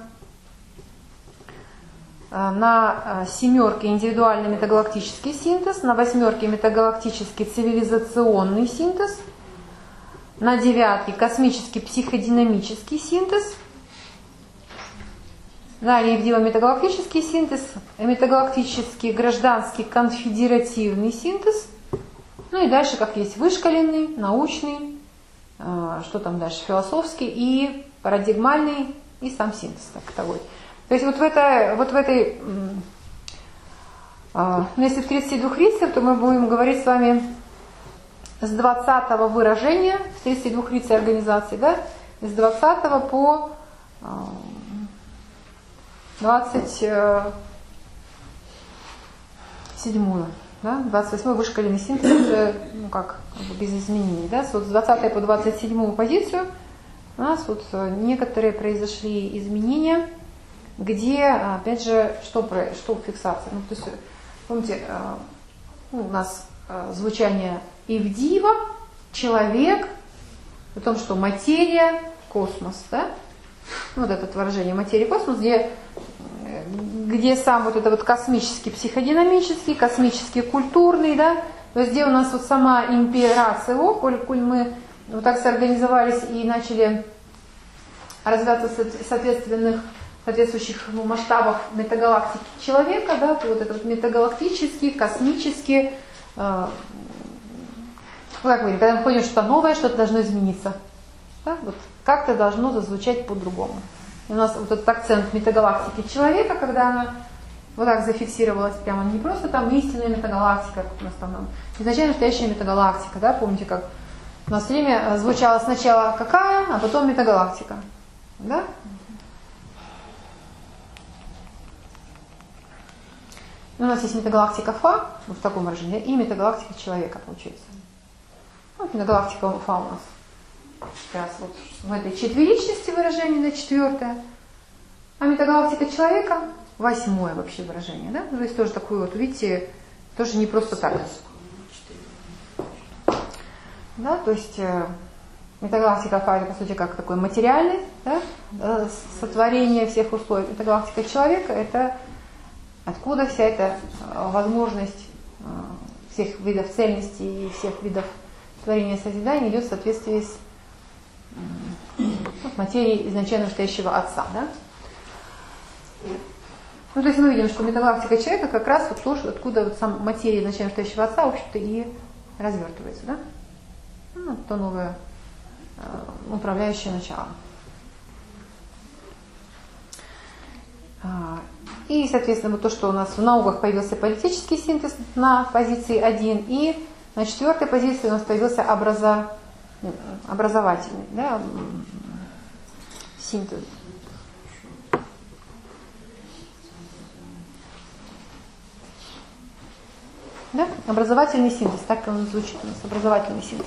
на семерке индивидуальный метагалактический синтез, на восьмерке метагалактический цивилизационный синтез, на девятке космический психодинамический синтез, далее Ивдива метагалактический синтез, метагалактический гражданский конфедеративный синтез, ну и дальше как есть вышкаленный, научный, э, что там дальше, философский и парадигмальный, и сам синтез так таковой. То есть вот в, это, вот в этой, э, ну если в тридцати двух рицах, то мы будем говорить с вами с двадцатого выражения, в тридцати двух рицах организации, да, с двадцатого по э, двадцать седьмую, да, двадцать восьмой вышкаленный синтез уже, ну как, без изменений, да, вот с двадцатой по двадцать седьмую позицию у нас вот некоторые произошли изменения, где, опять же, что, про, что фиксация, ну, то есть, помните, ну, у нас звучание Ивдива, человек, о том, что материя, космос, да, вот это выражение материя, космос, где где сам вот это вот космический, психодинамический, космический, культурный, да, то есть где у нас вот сама имперация, о, коль, коль мы вот так соорганизовались и начали развиваться в соответственных, соответствующих ну, масштабах метагалактики человека, да, то вот это вот метагалактический, космический, э, ну, как говорим, когда мы входим в что-то новое, что-то должно измениться, да, вот как-то должно зазвучать по-другому. У нас вот этот акцент метагалактики человека, когда она вот так зафиксировалась, прямо не просто там истинная метагалактика, как у нас там изначально настоящая метагалактика, да, помните, как у нас время звучало сначала какая, а потом метагалактика, да? И у нас есть метагалактика Фа, вот в таком выражении, и метагалактика человека, получается. Вот метагалактика Фа у нас. Сейчас вот в этой четверичности выражение, да, четвертое. А метагалактика человека восьмое вообще выражение, да? То есть тоже такое вот, видите, тоже не просто так. Да, то есть э, метагалактика Фа, по сути, как такой материальный, да, э, сотворение всех условий. Метагалактика человека — это Откуда вся эта возможность всех видов цельности и всех видов творения и созидания идет в соответствии с материей изначально настоящего Отца. Да? Ну, то есть мы видим, что метагалактика человека как раз вот то, что, откуда вот сам материя изначально настоящего Отца, в общем-то, и развертывается. Да? Ну, то новое э, управляющее начало. И, соответственно, вот то, что у нас в науках появился политический синтез на позиции один, и на четвертой позиции у нас появился образа, образовательный, да, синтез. Да? Образовательный синтез, так он звучит у нас, образовательный синтез.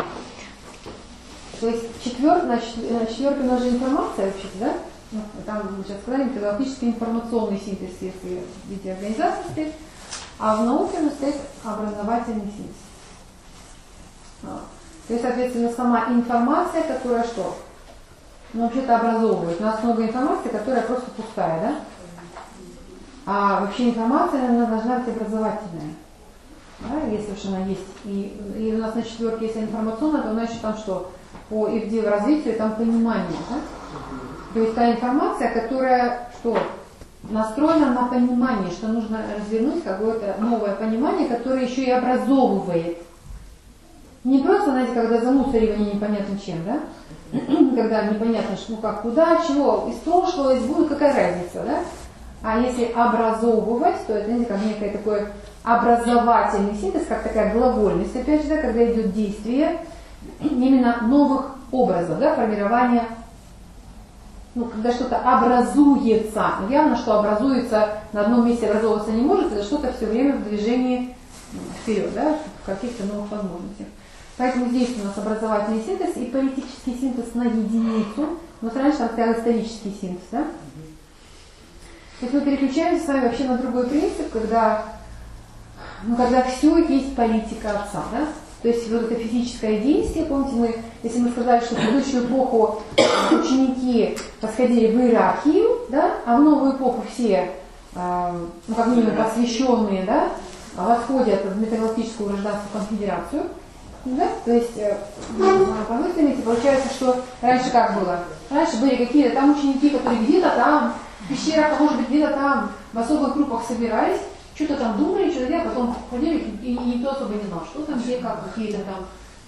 То есть четвертый, на четвертой у нас же информация вообще-то, да? Ну, там мы сейчас сказали, метагалактический информационный синтез, если в виде организации стоит, а в науке у нас стоит образовательный синтез. Вот. То есть, соответственно, сама информация, которая что? Ну, вообще-то образовывает. У нас много информации, которая просто пустая, да? А вообще информация, она должна быть образовательная. Да? Если уж она есть. И, и у нас на четверке, если информационная, то значит там что? По и в развитию там понимание, да? То есть та информация, которая что? Настроена на понимание, что нужно развернуть какое-то новое понимание, которое еще и образовывает. Не просто, знаете, когда замусоривание непонятно чем, да? Когда непонятно, что, ну как, куда, чего, из прошлого, из будущего, какая разница, да? А если образовывать, то это, знаете, как некий такой образовательный синтез, как такая глагольность, опять же, да, когда идет действие именно новых образов, да, формирование. Ну, когда что-то образуется, ну, явно, что образуется, на одном месте образовываться не может, это что-то все время в движении вперед, да, в каких-то новых возможностях. Поэтому здесь у нас образовательный синтез и политический синтез на единицу. У нас раньше там стоял исторический синтез, да? То есть мы переключаемся с вами вообще на другой принцип, когда, ну, когда все есть политика Отца, да? То есть вот это физическое действие, помните, мы, если мы сказали, что в предыдущую эпоху ученики восходили в иерархию, да, а в новую эпоху все, э, ну, как минимум посвященные, да, восходят в метагалактическую гражданскую конфедерацию, да, то есть, э, по мыслимости, получается, что раньше как было? Раньше были какие-то там ученики, которые где-то там, в пещерах, а может быть где-то там, в особых группах собирались, что-то там думали, что-то делали, потом ходили, и, и никто особо не знал, что там, где, как, какие-то там.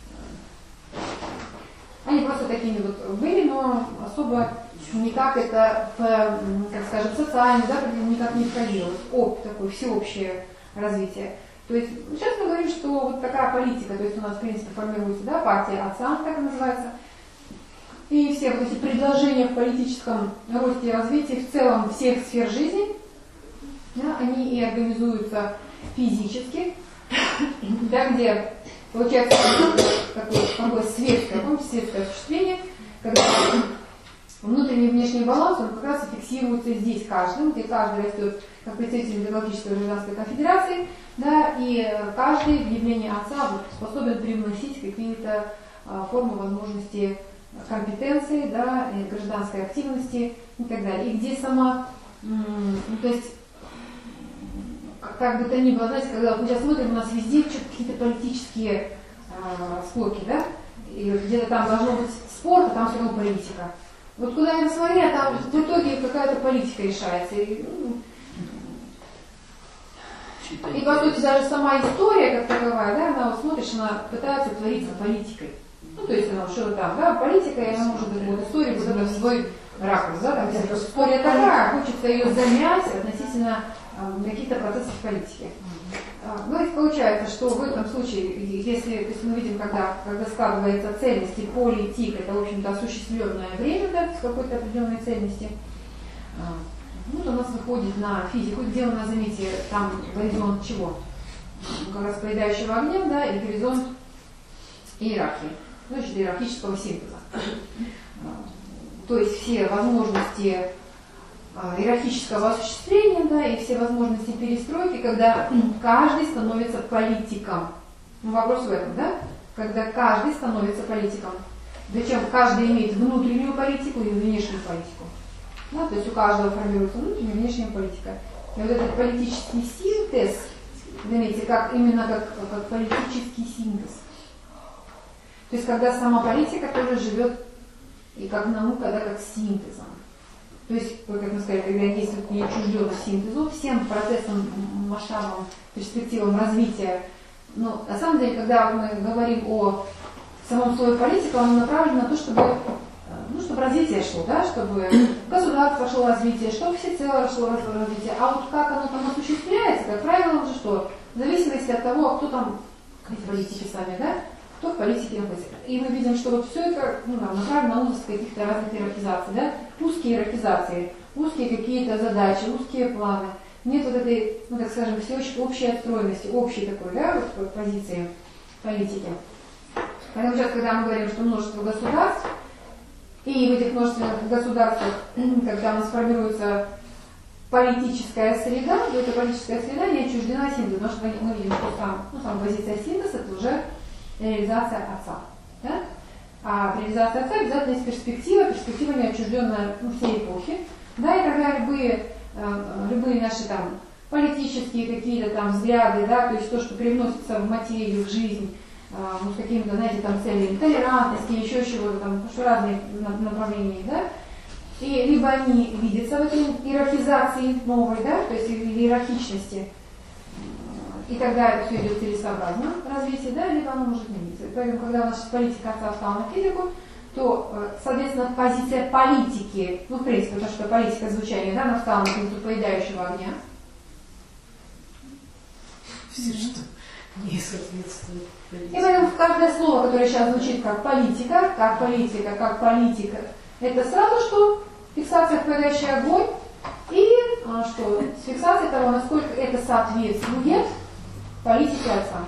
Они просто такими вот были, но особо никак это, как скажем, социально, да, никак не входило. О, такое всеобщее развитие. То есть сейчас мы говорим, что вот такая политика, то есть у нас, в принципе, формируется, да, партия Отца, так и называется, и все вот эти предложения в политическом росте и развитии в целом всех сфер жизни, да, они и организуются физически, да, где получается такое, такое светское, помните, светское осуществление, когда внутренний и внешний баланс, он как раз и фиксируется здесь каждым, где каждый растет как представитель Метагалактической гражданской конфедерации, да, и каждый в явлении Отца вот, способен привносить какие-то а, формы возможности компетенции, да, и гражданской активности и так далее. И где сама, м- то есть, как бы то ни было, знаете, когда мы сейчас смотрим, у нас везде что-то какие-то политические э, склоки, да, и где-то там должно быть спорт, а там все равно политика. Вот куда ни посмотри, а там в итоге какая-то политика решается. И, ну, и по сути даже сама история как таковая, да, она вот смотришь, она пытается утвориться политикой. Ну, то есть она что-то там, да, политика, и она может быть вот история вот это в свой ракурс, да, там история такая, хочется ее замять относительно каких-то процессов политики. Ну и получается, что в этом случае, если, то есть мы видим, когда, когда складывается цельность и поле, и тик, это, в общем-то, осуществленное время, да, с какой-то определенной цельности, ну, то у нас выходит на физику, где у нас, заметьте, там горизонт чего? Как раз поедающего огня, да, и горизонт иерархии, значит, иерархического синтеза. То есть все возможности иерархического осуществления, да, и все возможности перестройки, когда каждый становится политиком. Ну, вопрос в этом, да? Когда каждый становится политиком. Причем каждый имеет внутреннюю политику и внешнюю политику. Да? То есть у каждого формируется внутренняя и внешняя политика. И вот этот политический синтез, заметьте, как, именно как, как политический синтез. То есть когда сама политика тоже живет и как наука, да, как синтезом. То есть, как мы сказали, когда есть вот неотчужденность синтезу, всем процессам, масштабам, перспективам развития. Но на самом деле, когда мы говорим о самом слое политика, он направлен на то, чтобы, ну, чтобы развитие шло, да, чтобы государство шло развитие, чтобы всецело шло развитие. А вот как оно там осуществляется, как правило, уже что? В зависимости от того, кто там, эти политики сами, да, кто в политике находится. И мы видим, что вот все это, ну, направлено на узость каких-то разных иерархизаций, да, узкие иерархизации, узкие какие-то задачи, узкие планы. Нет вот этой, ну, так скажем, всеобщей общей отстроенности, общей такой, да, вот позиции политики. Поэтому сейчас, когда мы говорим, что множество государств, и в этих множественных государствах, когда у нас формируется политическая среда, то эта политическая среда не отчуждена синтезу, потому что мы видим, что сам, ну, сама позиция синтеза это уже реализация отца. Да? А реализация отца обязательно есть перспектива, перспектива не отчужденная, ну, всей эпохи. Да, и когда любые, э, любые наши там политические какие-то там взгляды, да, то есть то, что привносится в материю, в жизнь, э, ну, с какими-то, знаете, там целями толерантности, еще чего-то там, потому что разные направления, да, и либо они видятся в этой иерархизации новой, да, то есть иерархичности, и тогда это все идет целесообразно развитие, да, либо оно может не видеться. Поэтому, когда у нас сейчас политика отца встала на физику, то, соответственно, позиция политики, ну, в принципе, потому что политика звучания, да, она встала на позицию поедающего огня. Все, что не соответствует политике. И поэтому каждое слово, которое сейчас звучит как политика, как политика, как политика, это сразу что? Фиксация поедающий огонь и а, что? Фиксация того, насколько это соответствует политике отца.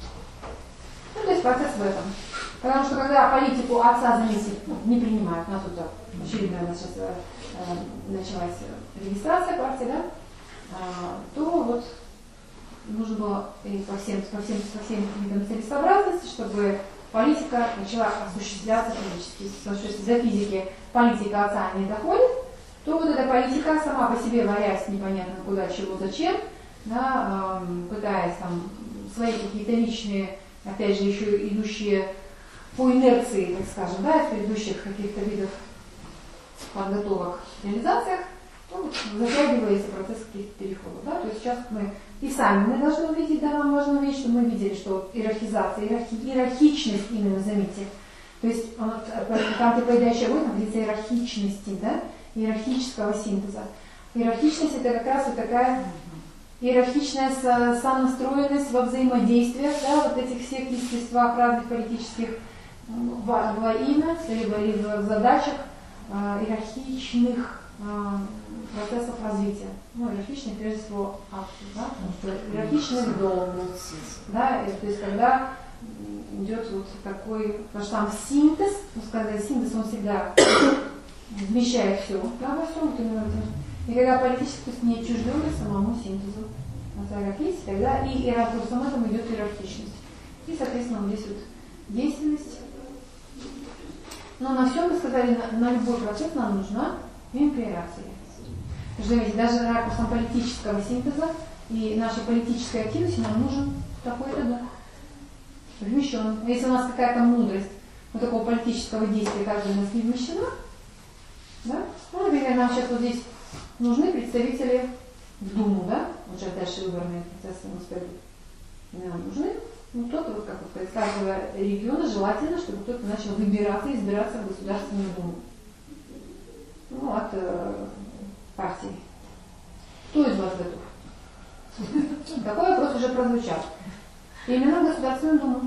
Ну, то есть процесс в этом. Потому что когда политику отца заметить, ну, не принимают, у нас тут очередная у нас сейчас э, началась регистрация партии, да, э, то вот нужно было и по всем, по всем, по всем видам целесообразности, чтобы политика начала осуществляться физически. Потому что если до физики политика отца не доходит, то вот эта политика сама по себе, варясь непонятно куда, чего, зачем, да, э, пытаясь там свои какие-то личные, опять же, еще идущие по инерции, так скажем, да, из предыдущих каких-то видов подготовок к реализациях, ну, затягивается процесс каких-то переходов. Да? То есть сейчас мы и сами мы должны увидеть, да, нам важно увидеть, что мы видели, что иерархизация, иерархи, иерархичность именно, заметьте. То есть там ты поедающий огонь, находится иерархичности, да, иерархического синтеза. Иерархичность это как раз вот такая иерархичная сонастроенность во взаимодействиях, да, вот этих всех естествах разных политических во, во имя, либо, либо в задачах э, иерархичных э, процессов развития. Ну, иерархичных, прежде всего, акций, да, потому что иерархичных долгов, да, то есть когда идет вот такой, потому что там синтез, ну, сказать, синтез, он всегда вмещает все, да, во всем, вот именно это. И когда политически не отчужденный самому синтезу иерархии, тогда и ракурсом этому идет иерархичность. И, соответственно, вот здесь вот действенность. Но на все, мы сказали, на, на любой процесс нам нужна имперация. Потому что, даже ракурсом политического синтеза и нашей политической активности нам нужен такой-то дух. Вмещен. Если у нас какая-то мудрость вот такого политического действия также у нас не вмещена, да? Ну, например, нам сейчас вот здесь нужны представители в Думу, да? Вот сейчас дальше выборные процессы у нас пойдут. Нам нужны. Ну, кто-то, вот как вот из каждого региона желательно, чтобы кто-то начал выбираться и избираться в Государственную Думу. Ну, от э, партии. Кто из вас готов? Такой вопрос уже прозвучал. Именно в Государственную Думу.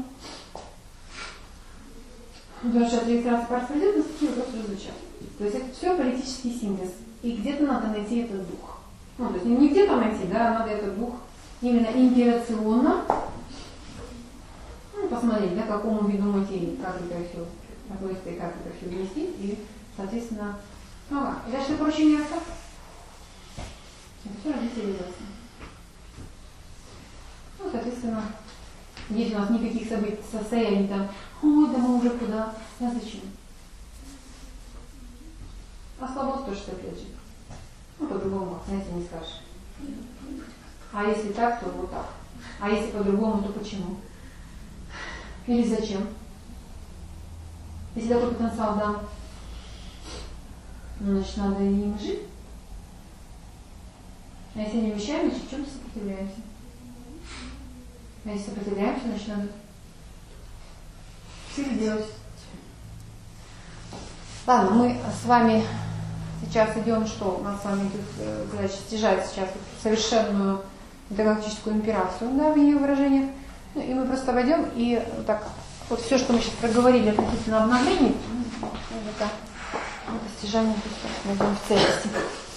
Потому что от регистрации партии президента такие вопросы уже звучат. То есть это все политический синтез. И где-то надо найти этот дух. Ну, то есть не где-то найти, да, надо этот дух именно имперационно, ну, посмотреть, да, какому виду материи, как это все относится и как это все вместить, и, соответственно, ну, ага. И дальше поручение отца. Это все родителизация. Ну, соответственно, здесь у нас никаких событий, состояний там, ой, да мы уже куда, а зачем? А слабость тоже опять же. Ну, по-другому, знаете, не скажешь. А если так, то вот так. А если по-другому, то почему? Или зачем? Если такой потенциал дан, ну, значит, надо им жить. А если не вещаем, значит, в чем сопротивляемся? А если сопротивляемся, значит, надо все делать. Ладно, мы с вами сейчас идем, что у нас с вами тут, значит, стяжать сейчас совершенную метагалактическую имперацию, да, в ее выражениях. Ну, и мы просто пойдем и вот так, вот все, что мы сейчас проговорили относительно обновлений, ну, это, это стяжание просто найдем в целости.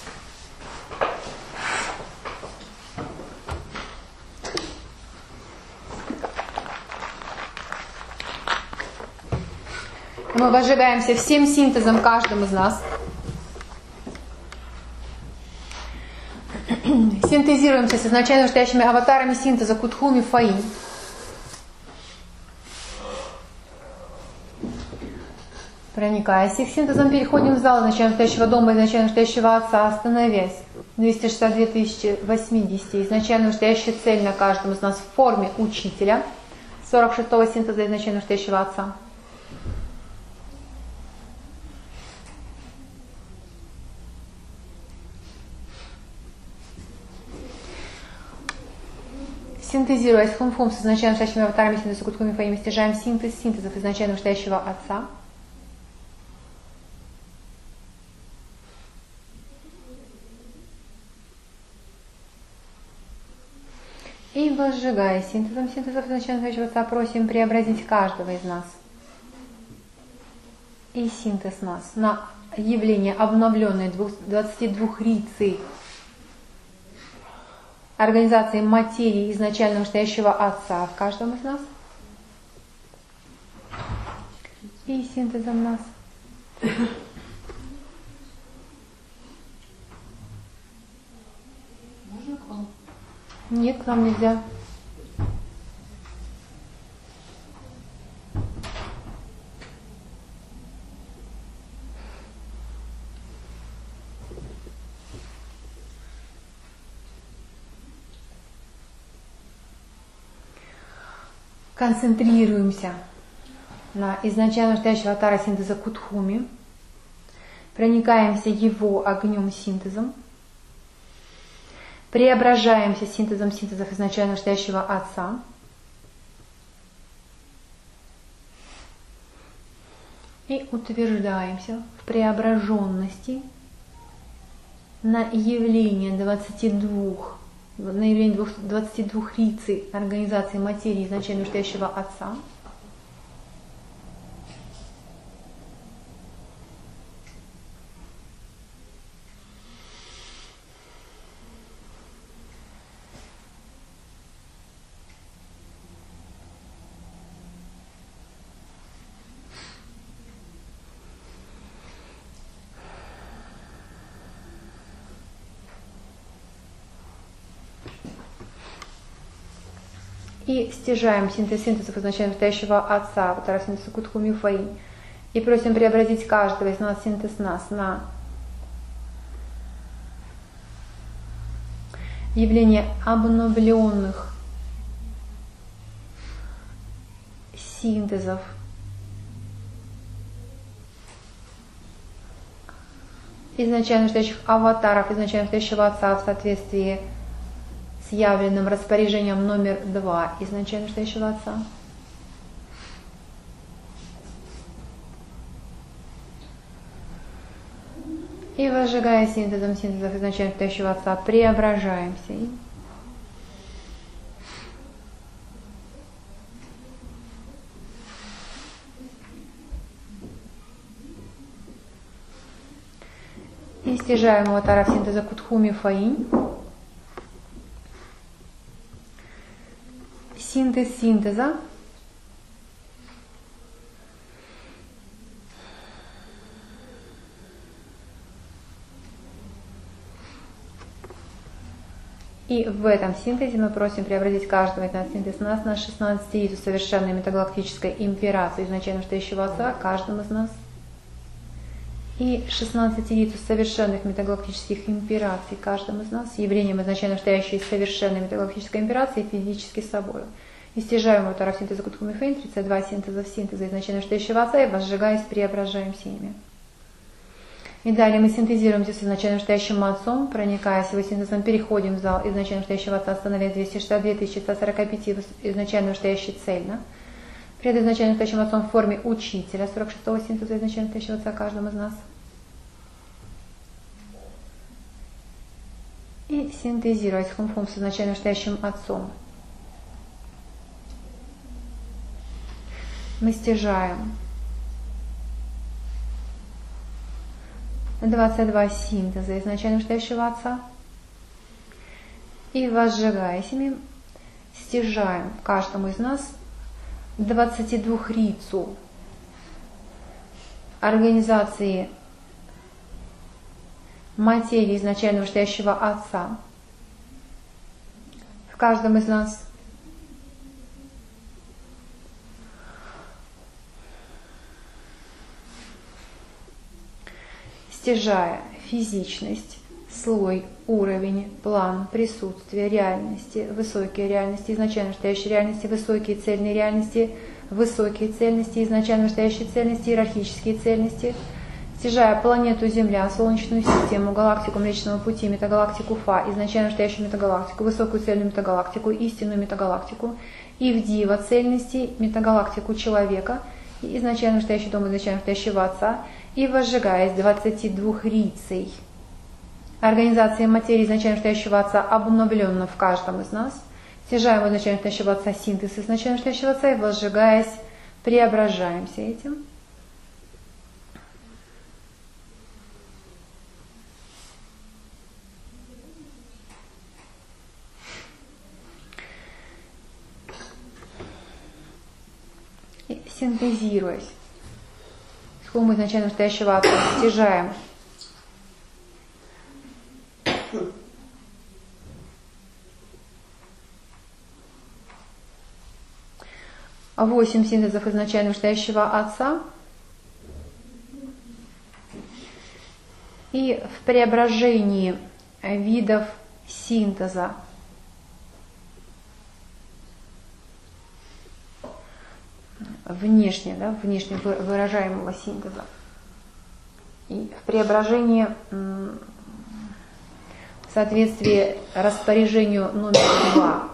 Мы возжигаемся всем синтезом каждым из нас. Синтезируемся с изначально настоящими аватарами синтеза Кутхуми Фаи. Проникаясь их синтезом, переходим в зал изначально настоящего дома, изначально настоящего отца, остановясь. двести шестьдесят две тысячи восемьдесят. Изначально настоящая цель на каждом из нас в форме учителя. сорок шестого синтеза изначально настоящего отца. Синтезируясь хунфум с изначально настоящими аватарами синтеза Кутхуми Фаи, мы стяжаем синтез синтезов изначально настоящего отца. И возжигая синтезом синтезов изначально настоящего отца, просим преобразить каждого из нас и синтез нас на явление обновленной двадцати двух рицей организации материи изначально настоящего отца в каждом из нас и синтезом нас. Можно к вам? Нет, к нам нельзя. Концентрируемся на изначально настоящего аватара синтеза Кутхуми. Проникаемся его огнем синтезом. Преображаемся синтезом синтезов изначально настоящего отца. И утверждаемся в преображенности на явление двадцати двух, на явление двадцати двух рицей организации материи изначально настоящего отца. И стяжаем синтез синтезов изначально настоящего отца, аватара синтеза Кутхуми Фаи. И просим преобразить каждого из нас, синтез нас, на явление обновленных синтезов изначально настоящих аватаров, изначально настоящего отца в соответствии с явленным распоряжением номер два изначально настоящего отца. И возжигая синтезом синтезов изначально настоящего отца, преображаемся. И стяжаем аватара синтеза Кутхуми Фаи. Синтез синтеза. И в этом синтезе мы просим преобразить каждого из нас, синтез нас, на шестнадцатирицу совершенной метагалактической имперации изначально настоящего отца, каждым из нас. и шестнадцать ритус совершенных метагалактических импераций каждым из нас, явлением изначально стоящей совершенной метагалактической имперации физически собой. И стяжаем вот арахсинтеза Кутхуми Фейн, тридцать два синтеза синтеза изначально стоящего Отца, и возжигаясь, преображаемся ими. И далее мы синтезируемся с изначально стоящим Отцом, проникаясь его синтезом, переходим в зал изначально стоящего Отца, становясь двести шестьдесят две тысячи сто сорок пять изначально стоящий цельно. Пред изначально стоящим Отцом в форме учителя сорок шестого синтеза изначально стоящего Отца каждым из нас. И синтезируясь хум-хум с изначально стоящим Отцом, мы стяжаем двадцать два синтеза изначально стоящего Отца и возжигаясь ими, стяжаем каждому из нас двадцать два рицу организации материи изначально стоящего Отца в каждом из нас. Стяжая физичность, слой, уровень, план, присутствие, реальности, высокие реальности, изначально стоящие реальности, высокие цельные реальности, высокие цельности, изначально стоящие цельности, иерархические цельности, стяжая планету Земля, Солнечную систему, галактику Млечного Пути, метагалактику Фа, изначально стоящую метагалактику, высокую цельную метагалактику, истинную метагалактику, и в Дива цельности, метагалактику человека, и изначально стоящий дом, изначально стоящего Отца, и возжигаясь двадцать два рицей организации материи изначально стоящего Отца, обновленно в каждом из нас, стяжаем изначально стоящего Отца синтез изначально стоящего Отца, и возжигаясь, преображаемся этим. И синтезируясь с хумом изначально стоящего Отца, стяжаем восемь синтезов изначально стоящего Отца и в преображении видов синтеза внешне, да, внешне выражаемого синтеза и в преображении в соответствии распоряжению номер два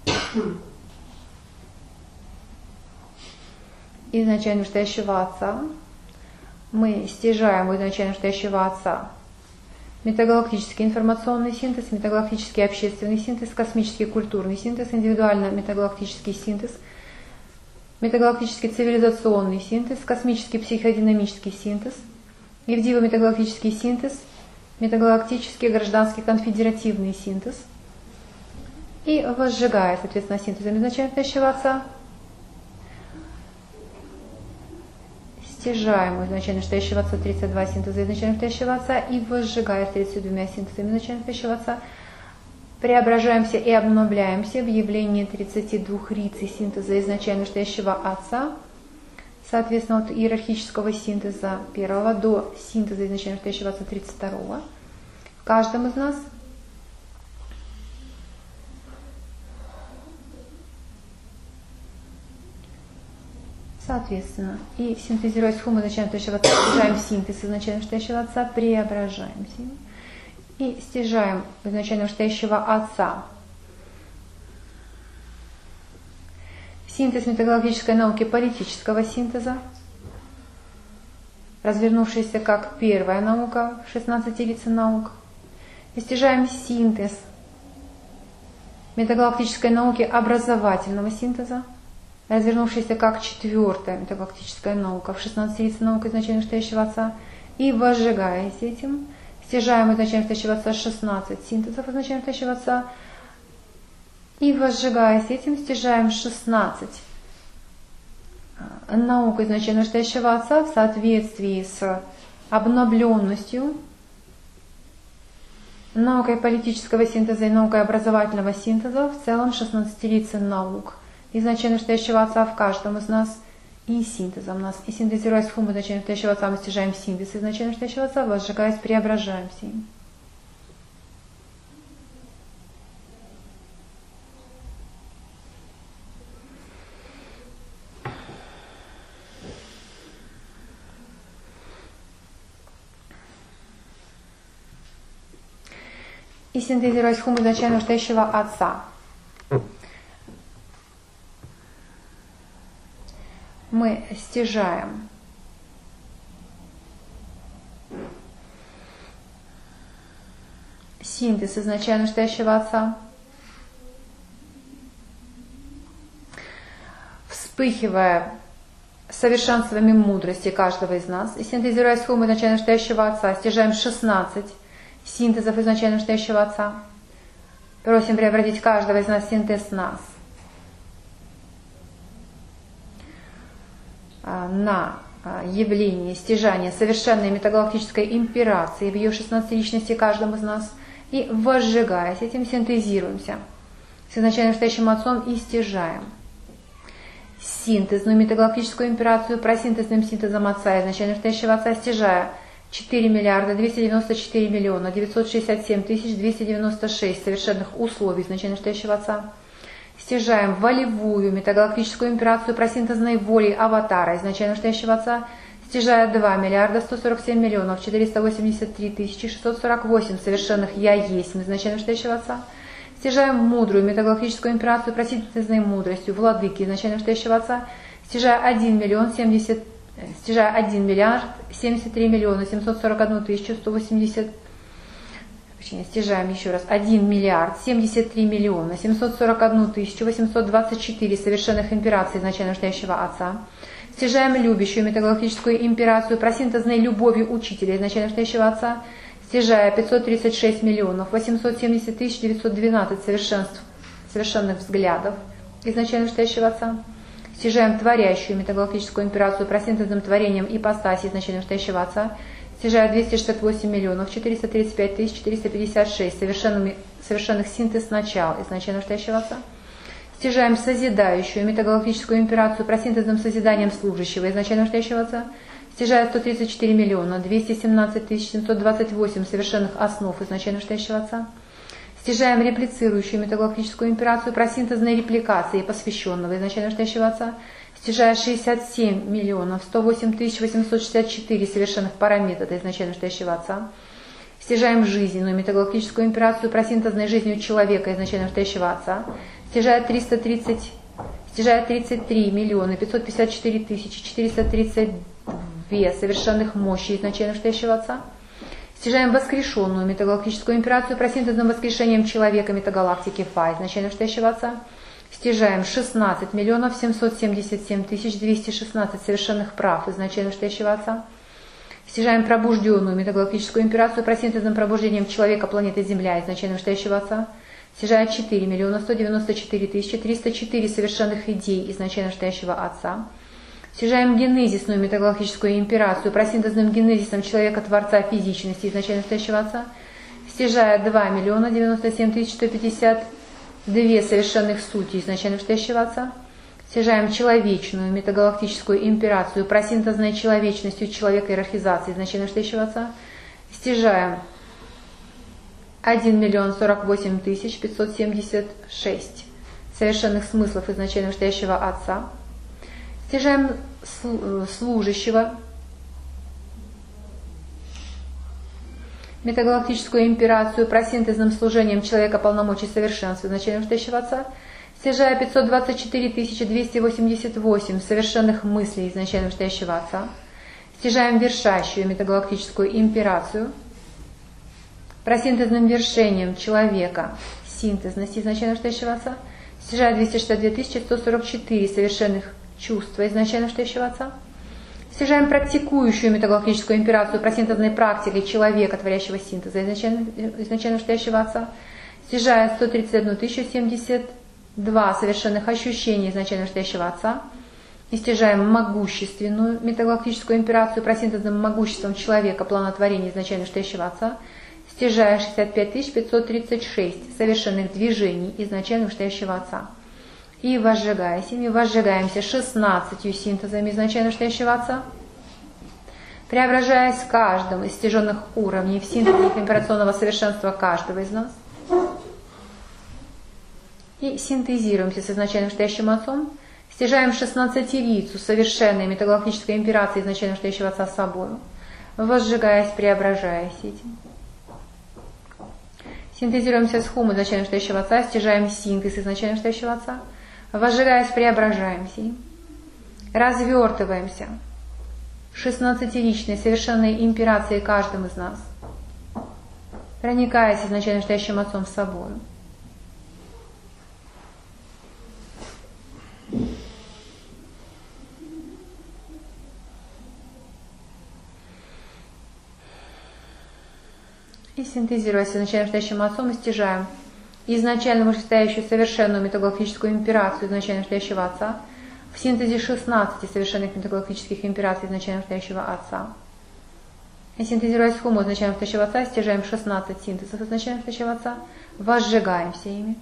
изначально стоящего Отца, мы стяжаем у изначально стоящего Отца метагалактический информационный синтез, метагалактический общественный синтез, космический культурный синтез, индивидуально-метагалактический синтез, метагалактический цивилизационный синтез, космический психодинамический синтез, евдиво-метагалактический синтез, метагалактический гражданский конфедеративный синтез и возжигая, соответственно, синтезом изначально стоящего Отца, стяжаем изначально стоящего Отца тридцать два синтеза изначально стоящего Отца и возжигая тридцать два синтезами изначально стоящего Отца, преображаемся и обновляемся в явлении тридцати двух рицей синтеза изначально стоящего Отца, соответственно, от иерархического синтеза первого до синтеза изначально стоящего Отца тридцать второго. В каждом из нас соответственно, и синтезируя с хумом изначально стоящего Отца, стяжаем синтез изначально стоящего Отца, преображаемся и стяжаем изначально стоящего Отца синтез метагалактической науки политического синтеза, развернувшийся как первая наука в шестнадцати лицах наук, и стяжаем синтез метагалактической науки образовательного синтеза, развернувшийся как четвертая метагалактическая наука в шестнадцати лицах наук изначально стоящего Отца, и возжигаясь этим, стяжаем изначально стоящего Отца шестнадцать синтезов изначально стоящего Отца, и возжигаясь этим, стяжаем шестнадцать наук изначально стоящего Отца в соответствии с обновленностью наукой политического синтеза и наукой образовательного синтеза, в целом шестнадцати лицах наук изначально стоящего Отца в каждом из нас, и синтезом у нас. И синтезируясь в хум изначально настоящего отца, мы стяжаем синтез изначально настоящего отца, возжигаясь, преображаемся им. И синтезируясь в хум изначально настоящего отца, мы стяжаем синтез изначально настоящего отца, вспыхивая совершенствами мудрости каждого из нас, и синтезируясь в хум изначально настоящего отца, стяжаем шестнадцать синтезов изначально настоящего отца. Просим преобразить каждого из нас в синтез нас. На явление стяжания совершенной метагалактической имперации в ее шестнадцатой личности каждому из нас, и возжигаясь этим, синтезируемся с изначально настоящим отцом и стяжаем синтезную метагалактическую имперацию просинтезным синтезом отца и изначально настоящего отца, стяжая четыре миллиарда двести девяносто четыре миллиона девятьсот шестьдесят семь тысяч двести девяносто шесть совершенных условий изначально настоящего отца. Стяжаем волевую метагалактическую имперацию просинтезной воли аватара изначально настоящего отца, стяжая два миллиарда сто сорок семь миллионов четыреста восемьдесят три тысячи шестьсот сорок восемь совершенных я есть изначально настоящего отца. Стяжаем мудрую метагалактическую имперацию просинтезной мудростью владыки изначально настоящего отца, стяжая один миллион семьдесят стяжая один миллиард семьдесят три миллиона семьсот сорок одну тысячу сто восемьдесят, точнее, стяжаем еще раз, один миллиард семьдесят три миллиона семьсот сорок одну тысячу восемьсот двадцать четыре совершенных импераций изначально настоящего отца. Стяжаем любящую метагалактическую имперацию просинтезной любовью учителя изначально настоящего отца, стяжая пятьсот тридцать шесть миллионов восемьсот семьдесят тысяч девятьсот двенадцать совершенств, совершенных взглядов изначально настоящего отца. Стяжаем творящую метагалактическую имперацию просинтезным творением ипостаси изначально настоящего отца, стяжая двести шестьдесят восемь миллионов четыреста тридцать пять тысяч четыреста пятьдесят шесть совершенными, совершенных синтез начал изначально настоящего отца. Стяжаем созидающую метагалактическую имперацию просинтезным созиданием служащего изначально настоящего отца, стяжая сто тридцать четыре миллиона двести семнадцать тысяч семьсот двадцать восемь совершенных основ изначально настоящего отца. Стяжаем реплицирующую метагалактическую имперацию просинтезной репликации посвященного изначально настоящего отца, стяжая шестьдесят семь миллионов сто восемь тысяч восемьсот шестьдесят четыре совершенных параметра изначально настоящего отца. Стяжаем жизненную метагалактическую имперацию просинтезной жизнью человека изначально настоящего отца, стяжая триста тридцать, стяжая тридцать три миллиона пятьсот пятьдесят четыре тысячи четыреста тридцать два совершенных мощи изначально настоящего отца. Стяжаем воскрешенную метагалактическую имперацию просинтезным воскрешением человека метагалактики Фа изначально настоящего отца. Стяжаем шестнадцать миллионов семьсот семьдесят семь тысяч двести шестнадцать совершенных прав изначально настоящего отца. Стяжаем пробужденную метагалактическую имперацию просинтезным пробуждением человека планеты Земля изначально настоящего отца. Стяжая четыре миллиона сто девяносто четыре тысячи триста четыре совершенных идей изначально настоящего отца. Стяжаем генезисную метагалактическую имперацию просинтезным генезисом человека-творца физичности изначально настоящего отца, стяжая два миллиона девяносто семь тысяч сто пятьдесят два совершенных сути изначально настоящего отца. Стяжаем человечную метагалактическую имперацию просинтезной человечностью человека иерархизации изначально настоящего отца. Стяжаем один миллион сорок восемь тысяч пятьсот семьдесят шесть совершенных смыслов изначально настоящего отца. Стяжаем служащего метагалактическую имперацию просинтезным служением человека полномочий совершенства изначально настоящего отца, стяжая пятьсот двадцать четыре тысячи двести восемьдесят восемь совершенных мыслей изначально настоящего отца. Стяжаем вершащую метагалактическую имперацию просинтезным вершением человека синтезности изначально настоящего отца, стяжая двести шестьдесят две тысячи сто сорок четыре совершенных чувства изначально настоящего отца. Стяжаем практикующую метагалактическую имперацию просинтезной практикой человека, творящего синтеза изначально, изначально настоящего отца, стяжая сто тридцать одну тысячу семьдесят два совершенных ощущений изначально настоящего отца, и стяжаем могущественную метагалактическую имперацию просинтезным могуществом человека, плана творения изначально настоящего отца, стяжая шестьдесят пять тысяч пятьсот тридцать шесть совершенных движений изначально настоящего отца. И возжигаясь ими, возжигаемся шестнадцатью синтезами изначально настоящего Отца, преображаясь каждым из стяженных уровней в синтезе имперационного совершенства каждого из нас. И синтезируемся с изначально настоящим Отцом, стяжаем шестнадцатилицу совершенной метагалактической имперации изначально настоящего Отца с собой, возжигаясь, преображаясь этим. Синтезируемся с хум изначально настоящего Отца, стяжаем синтез изначально настоящего Отца, возжигаясь, преображаемся им. Развертываемся шестнадцатиличной совершенной имперацией каждым из нас, проникаясь изначально настоящим Отцом с собой. И синтезируясь изначально настоящим Отцом, мы стяжаем изначально вышестоящую совершенную метагалактическую имперацию изначально настоящего Отца в синтезе шестнадцати совершенных метагалактических импераций изначально настоящего Отца. И синтезируясь с хуму изначально настоящего Отца, стяжаем шестнадцать синтезов изначально настоящего Отца, возжигаемся ими.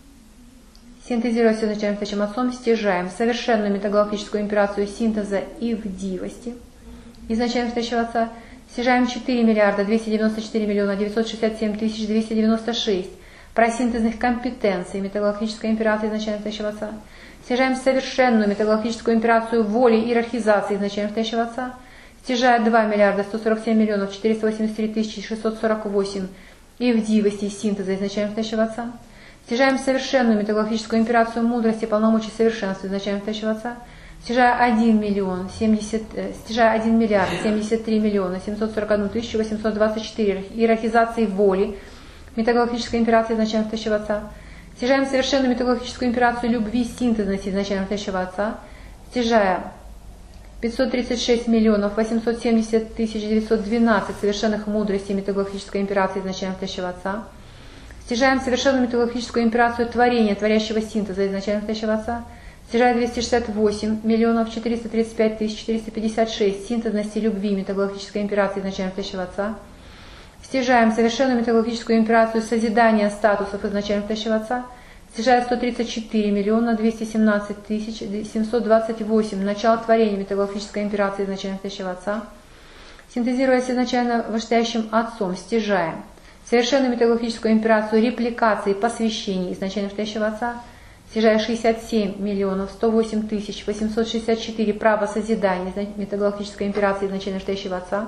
Синтезируясь с изначально настоящим Отцом, стяжаем совершенную метагалактическую имперацию синтеза и вдивости изначально настоящего Отца, стяжаем четыре миллиарда двести девяносто четыре миллиона девятьсот шестьдесят семь тысяч двести девяносто шесть просинтезных компетенций метагалактической имперации изначально настоящего Отца, стяжаем совершенную метагалактическую имперацию воли и иерархизации изначально настоящего Отца, стяжая два миллиарда сто сорок семь миллионов четыреста восемьдесят три тысячи шестьсот сорок восемь и вдивости и синтеза изначально настоящего Отца, стяжаем совершенную метагалактическую имперацию мудрости, полномочий совершенства изначально настоящего Отца, стяжая один миллион семьдесят, стяжая один миллиард семьдесят три миллиона семьсот сорок одну тысячу восемьсот двадцать четыре иерархизации воли метагалактической имперации изначально настоящего Отца, стяжаем совершенную метагалактическую имперацию любви синтезности изначально настоящего Отца, стяжая пятьсот тридцать шесть миллионов восемьсот семьдесят тысяч девятьсот двенадцать совершенных мудростей метагалактической имперации изначально настоящего Отца, стяжаем совершенную метагалактическую имперацию творения, творящего синтеза изначально настоящего Отца, стяжая двести шестьдесят восемь миллионов четыреста тридцать пять тысяч четыреста пятьдесят шесть синтезности любви метагалактической имперации изначально настоящего Отца, стяжаем совершенную метагалактическую имперацию созидания статусов изначально настоящего Отца, стяжая сто тридцать четыре миллиона двести семнадцать тысяч семьсот двадцать восемь начало творения метагалактической имперации изначально настоящего Отца, синтезируясь изначально вышестоящим Отцом, стяжаем совершенную метагалактическую имперацию репликации посвящений изначально настоящего Отца, стяжая шестьдесят семь миллионов сто восемь тысяч восемьсот шестьдесят четыре права созидания метагалактической имперации изначально настоящего Отца,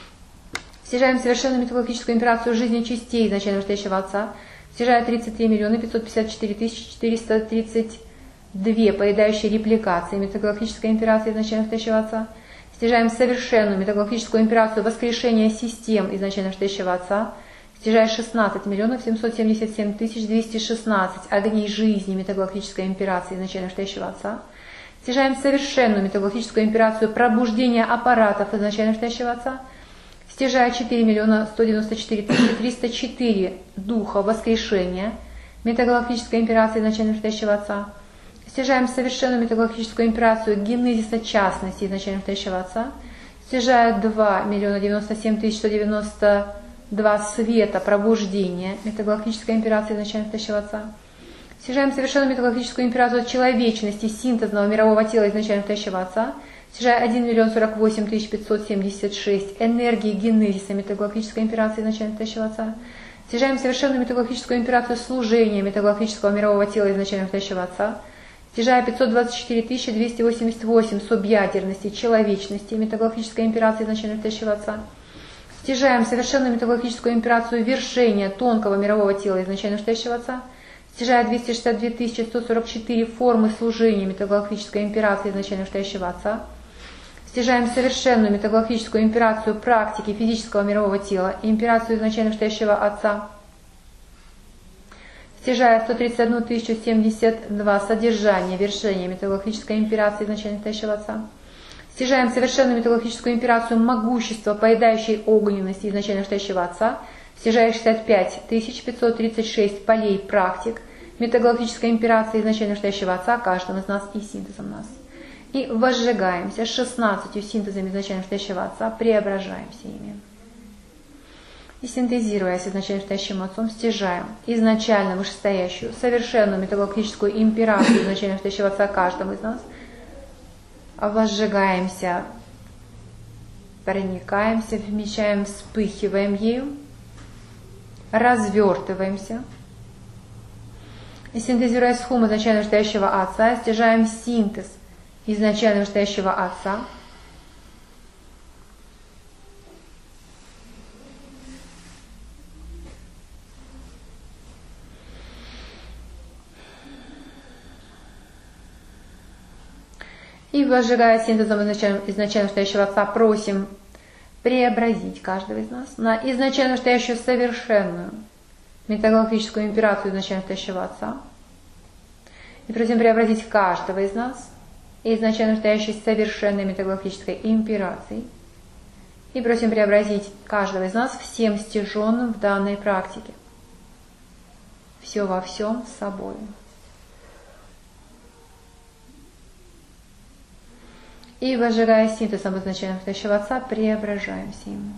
стяжаем совершенную метагалактическую имперацию жизни частей изначально настоящего Отца, стяжая тридцать три миллиона пятьсот пятьдесят четыре тысячи четыреста тридцать две поедающие репликации метагалактической имперации изначально настоящего Отца, стяжаем совершенную метагалактическую имперацию воскрешения систем изначально настоящего Отца, стяжая шестнадцать миллионов семьсот семьдесят семь тысяч двести шестнадцать огней жизни метагалактической имперации изначально настоящего Отца, стяжаем совершенную метагалактическую имперацию пробуждения аппаратов изначально настоящего Отца, стяжая четыре миллиона сто девяносто четыре тысячи триста четыре духа воскрешения метагалактической имперации изначально настоящего Отца, стяжаем совершенную метагалактическую имперацию генезиса частности изначально настоящего Отца, стяжая два миллиона девяносто семь тысяч сто девяносто два света пробуждения метагалактической имперации изначально настоящего Отца, стяжаем совершенную метагалактическую имперацию человечности синтезного мирового тела изначально настоящего Отца, стяжая один миллион сорок восемь тысяч пятьсот семьдесят шесть энергии генезиса метагалактической имперации изначально настоящего Отца, стяжаем совершенную метагалактическую имперацию служения метагалактического мирового тела изначально настоящего Отца, стяжая пятьсот двадцать четыре тысячи двести восемьдесят восемь субъядерности человечности метагалактической имперации изначально настоящего Отца, стяжаем совершенную метагалактическую имперацию вершения тонкого мирового тела изначально настоящего Отца, стяжая двести шестьдесят две тысячи сто сорок четыре формы служения метагалактической имперации изначально настоящего Отца, стяжаем совершенную метагалактическую имперацию практики физического мирового тела и имперацию изначально настоящего Отца, стяжая сто тридцать одну тысячу семьдесят два содержания вершения метагалактической имперации изначально настоящего Отца, стяжаем совершенную метагалактическую имперацию могущества поедающей огненности изначально настоящего Отца, стяжая шестьдесят пять тысяч пятьсот тридцать шесть полей практик метагалактической имперации изначально настоящего Отца каждым из нас и синтезом нас. И возжигаемся шестнадцатью синтезами изначально настоящего Отца, преображаемся ими. И синтезируя с изначально вышестоящим Отцом, стяжаем изначально вышестоящую, совершенную метагалактическую имперацию изначально вышестоящего Отца каждому из нас, возжигаемся, проникаемся, вмещаем, вспыхиваем ею, развертываемся. И синтезируя с хум изначально вышестоящего Отца, стяжаем синтез изначально вышестоящего Отца, и возжигая синтезом изначально, изначально вышестоящего Отца, просим преобразить каждого из нас на изначально вышестоящую совершенную метагалактическую имперацию изначально вышестоящего Отца. И просим преобразить каждого из нас изначально вышестоящей совершенной метагалактической имперацией. И просим преобразить каждого из нас всем стяженным в данной практике. Все во всем с собой. И, возжигая синтезом изначально вышестоящего Отца, преображаемся им.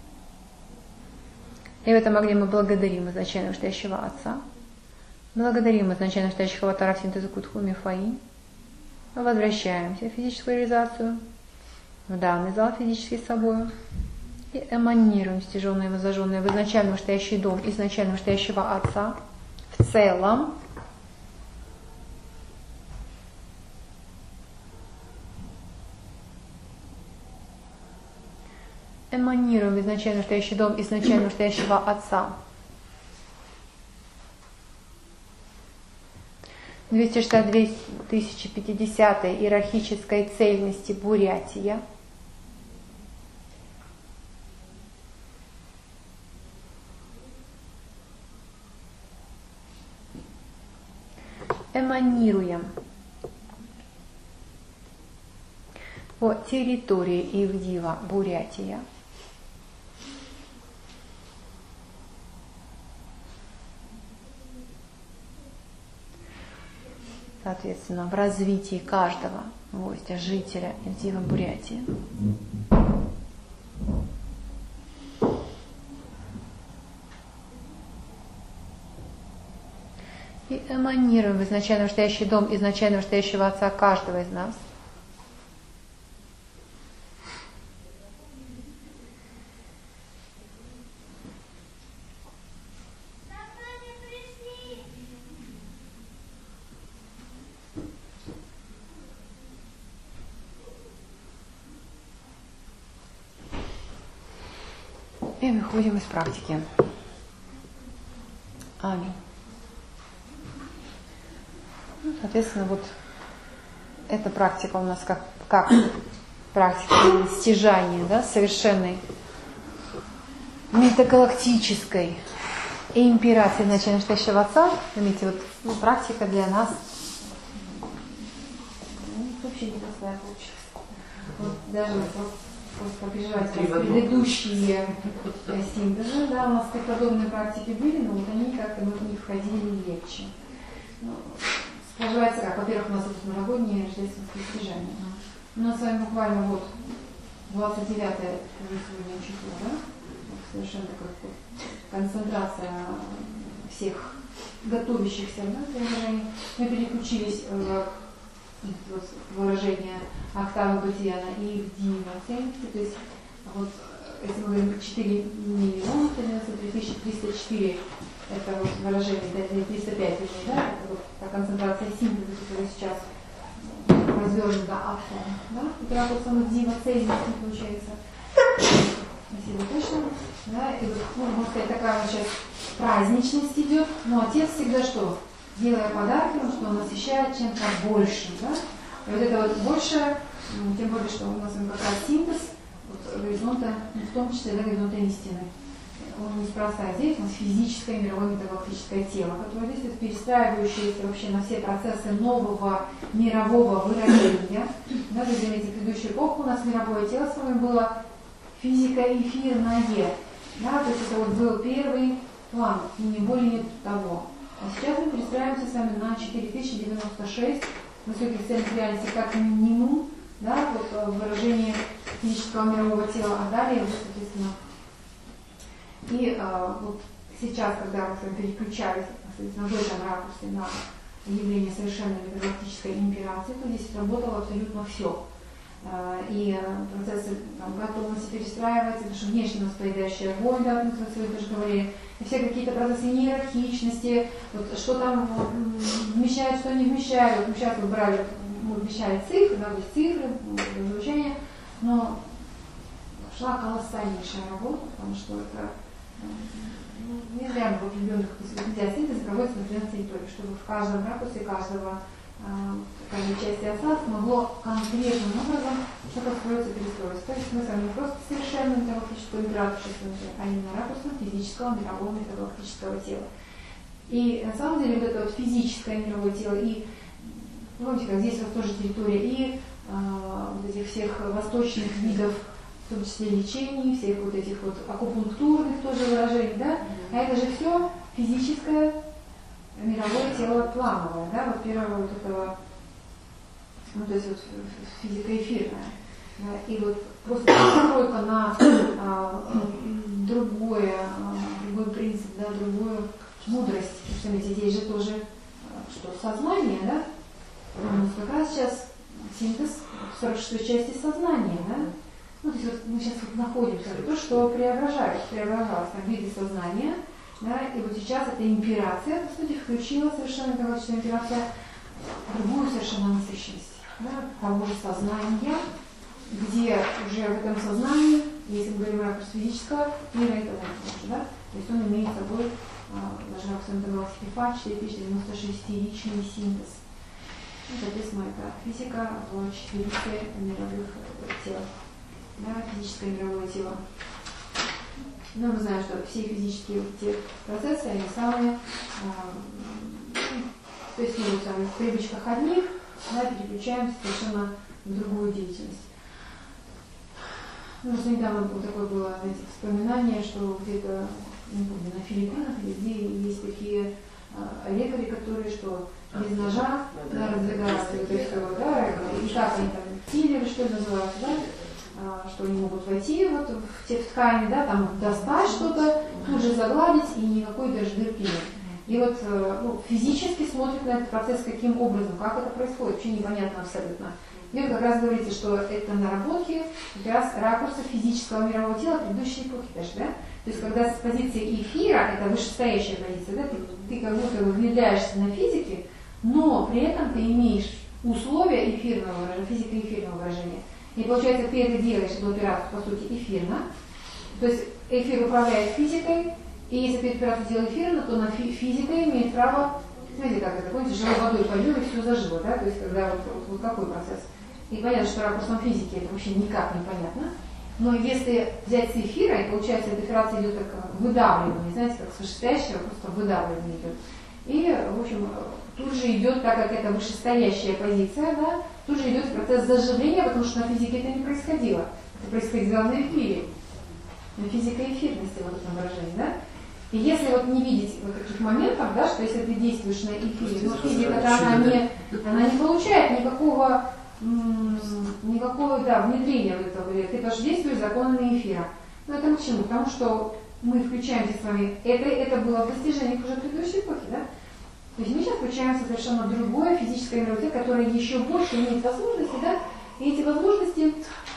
И в этом огне мы благодарим изначально вышестоящего Отца, благодарим изначально вышестоящего аватара синтеза Кутхуми Фаи, возвращаемся в физическую реализацию, в данный зал физический с собой, и эманируем стяженное и воззаженное в изначально вышестоящий дом изначально вышестоящего Отца в целом, эманируем изначально вышестоящий дом изначально вышестоящего Отца. двести шестьдесят две тысячи пятидесятой иерархической цельности Бурятия. Эманируем по территории Ивдива Бурятия. Соответственно, в развитии каждого гостя, жителя Ивдива Бурятии. И эманируем в изначально вышестоящий дом изначально вышестоящего Отца каждого из нас. И выходим из практики. Аминь. Соответственно, вот эта практика у нас как, как практика стяжания, да, совершенной метагалактической имперации изначально вышестоящего Отца. Заметьте, вот ну, практика для нас ну, вообще непростая получилась. Вот даже вот, просто переживать предыдущие синтезы, да, у нас как подобные практики были, но вот они как-то в них входили легче. Ну, проживается как? Во-первых, у нас это новогоднее рождественское стяжание. У нас с вами буквально вот двадцать девятое сегодня число, да? Совершенно такая вот концентрация всех готовящихся, да, к выражению. Мы переключились в вот, выражение октавы бытия на Ивдива цельности, то есть вот если мы говорим четыре миллиона, девяносто три тысячи триста четыре, это вот выражение, триста пять, да, это вот та концентрация синтеза, которая сейчас развернута актом, да, которая вот самая Ивдива цельности получается. Спасибо, точно. Да, и вот, ну, можно сказать, такая вот сейчас праздничность идет, но Отец всегда что? Делая подарки, он что, насыщает чем-то большим, да? И вот это вот больше, тем более, что у нас как раз синтез вот, горизонта, в том числе, да, горизонта истины. Он неспроста здесь, у нас физическое мировое метагалактическое тело, которое действует перестраивающееся вообще на все процессы нового мирового выражения. Да, вы заметите, в предыдущую эпоху у нас мировое тело с вами было физико-эфирное. Да, то есть это вот был первый план, и не более нет того. А сейчас мы перестраиваемся с вами на четыре тысячи девяносто шесть высоких центров реальности как минимум, да, вот выражение физического мирового тела, а далее, вот, соответственно, И а, вот сейчас, когда мы с вами переключались, соответственно, в этом ракурсе на явление совершенной метагалактической имперации, то здесь работало абсолютно все. И процессы там, готовности перестраиваются, потому что внешне у нас поедающая вонь, да, мы сегодня тоже говорили, и все какие-то процессы иерархичности, вот, что там вот, вмещает, что не вмещает. Вот мы сейчас вот брали, мы вмещали цифры, да, цифры, звучание, но шла колоссальнейшая работа, потому что это ну, не зря в определенных синтез проводится на определенной территории, чтобы в каждом ракурсе каждого каждой части оса смогло конкретным образом что-то строиться, перестроиться. То есть мы с вами не просто совершенно метагалактическую имперацию, а именно ракурсом физического мирового метагалактического тела. И на самом деле вот это вот физическое мировое тело, и помните, как здесь у вас тоже территория и а, вот этих всех восточных видов, в том числе лечений, всех вот этих вот акупунктурных тоже выражений, да? А это же все физическое мировое тело плановое, да, вот первого вот этого, ну, то есть вот физика эфирная. Да, и вот просто постройка на а, другое, а, другой принцип, да, другую мудрость. Смотрите, здесь же тоже что, сознание, да? У нас как раз сейчас синтез в сорок шестой части сознания, да? Ну, то есть вот мы сейчас вот находимся, то, что преображалось, преображалось там виды сознания. Да, и вот сейчас эта имперация, по сути, включила совершенно метагалактическая имперация другую совершенно насыщенность, да, того же сознания, где уже в этом сознании, если мы говорим о ракурсе физического мира, это тоже, да, то есть он имеет собой, а, даже ракурс метагалактики Фа, четыре тысячи девяносто шестиричный синтез. И, соответственно, это физика в четырех мировых телах, да, физическое мировое тело. Но мы знаем, что все физические вот те процессы, они самые, э, то есть мы вот сами в привычках одних, да, переключаемся совершенно в другую деятельность. Ну, просто недавно было такое было, знаете, вспоминание, что где-то, не помню, на Филиппинах везде есть такие э, лекари, которые что без ножа, да, раздвигают вот это все, да, и как они там, киллеры, что это называется, да, что они могут войти вот в те ткани, да, там достать что-то, тут же загладить, и никакой даже дырки нет. И вот ну, физически смотрят на этот процесс каким образом, как это происходит, вообще непонятно абсолютно. И вы как раз говорите, что это наработки как раз ракурса физического мирового тела предыдущей эпохи даже, да? То есть когда с позиции эфира, это вышестоящая позиция, да, ты, ты как будто внедряешься на физике, но при этом ты имеешь условия эфирного выражения, физико-эфирного выражения. И получается, ты это делаешь, эту операцию, по сути, эфирно. То есть эфир управляет физикой, и если ты эту операцию делаешь эфирно, то на фи- физика имеет право, знаете, как это, помните, живой водой пойдем и все зажило, да? То есть когда вот, вот, вот какой процесс. И понятно, что ракурсом физики это вообще никак не понятно. Но если взять с эфира, и получается, эта операция идет как выдавливание, знаете, как с вышестоящего, просто выдавливание идет. И, в общем, тут же идет, так как это вышестоящая позиция, да, тут же идет процесс заживления, потому что на физике это не происходило. Это происходило на эфире. На физико-эфирности вот этом выражении, да. И если вот не видеть вот таких моментов, да, что если ты действуешь на эфире, но физика-то она не, она не получает никакого, м- никакого да, внедрения в это. Ты тоже действуешь законами эфира. Но это почему? Потому что мы включаемся с вами, это, это было в достижениях уже предыдущей эпохи, да? То есть мы сейчас включаемся в совершенно другое физическое мировое, которое еще больше имеет возможности, да? И эти возможности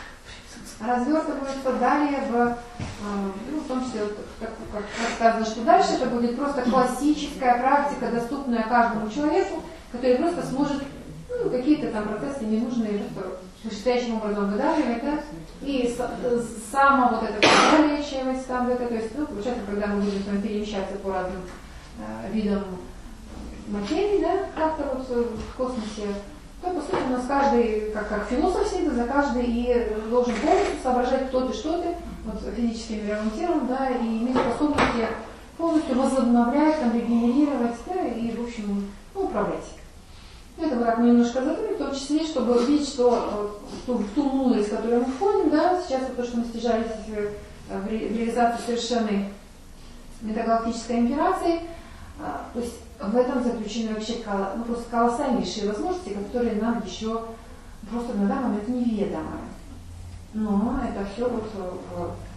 развертываются далее в, ну, в том числе, вот, как, как сказано, что дальше это будет просто классическая практика, доступная каждому человеку, который просто сможет ну, какие-то там процессы ненужные просто вышестоящим образом выдавливать, да? И само вот это залечивать там, это, то есть, ну, получается, когда мы будем с вами перемещаться по разным э, видам материи, да, как-то вот в космосе, то, по сути, у нас каждый, как, как философ синтеза, каждый и должен полностью соображать, кто ты, что ты, вот, физическим мировым телом, да, и иметь способности полностью возобновлять, там, регенерировать, да, и, в общем, ну, управлять. Это мы так немножко затронули, в том числе, чтобы увидеть, что в ту, в ту мудрость, в которую мы входим, да, сейчас вот то, что мы стяжались в, в реализации совершенной метагалактической имперации, то есть в этом заключены вообще ну, просто колоссальнейшие возможности, которые нам еще просто на данный момент неведомы. Но это все вот в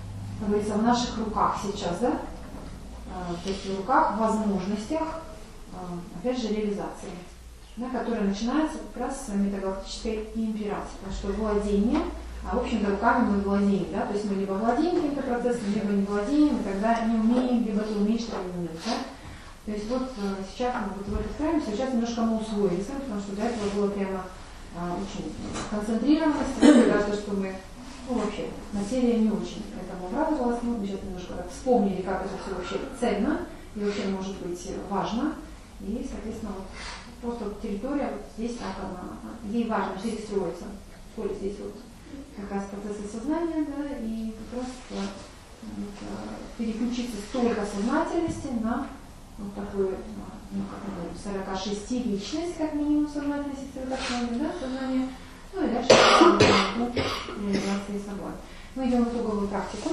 как говорится, в наших руках сейчас, да? То есть в руках, в возможностях, опять же, реализации, да, которая начинается как раз с метагалактической имперации. Потому что владение, а, в общем-то, руками мы владеем, да? То есть мы либо владеем каким-то процессом, либо не владеем, и тогда не умеем, либо ты умеешь, либо не умеешь, да? То есть вот сейчас мы вот в это справимся, сейчас немножко мы усвоились, потому что для этого было прямо а, очень концентрированность, кажется, что мы, ну вообще, материя не очень этому обрадовалась, мы сейчас немножко так вспомнили, как это все вообще ценно и вообще может быть важно, и, соответственно, вот просто вот территория вот здесь так она, ей важно перестроиться, сколько здесь вот как раз процессы сознания, да, и как раз вот, переключиться столько сознательности на вот такую, ну, как мы говорим, сорок шесть личность, как минимум, сознательности, да, сознание, ну и дальше реализации собой. Мы идем в итоговую практику.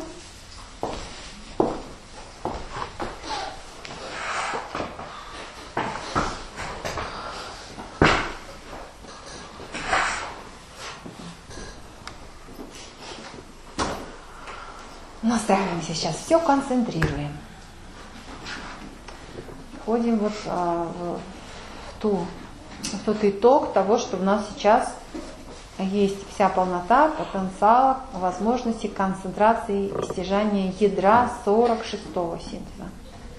Настраиваемся сейчас, все концентрируем. Входим вот а, в, в, ту, в тот итог того, что у нас сейчас есть вся полнота, потенциал, возможности концентрации и стяжания ядра сорок шестого синтеза.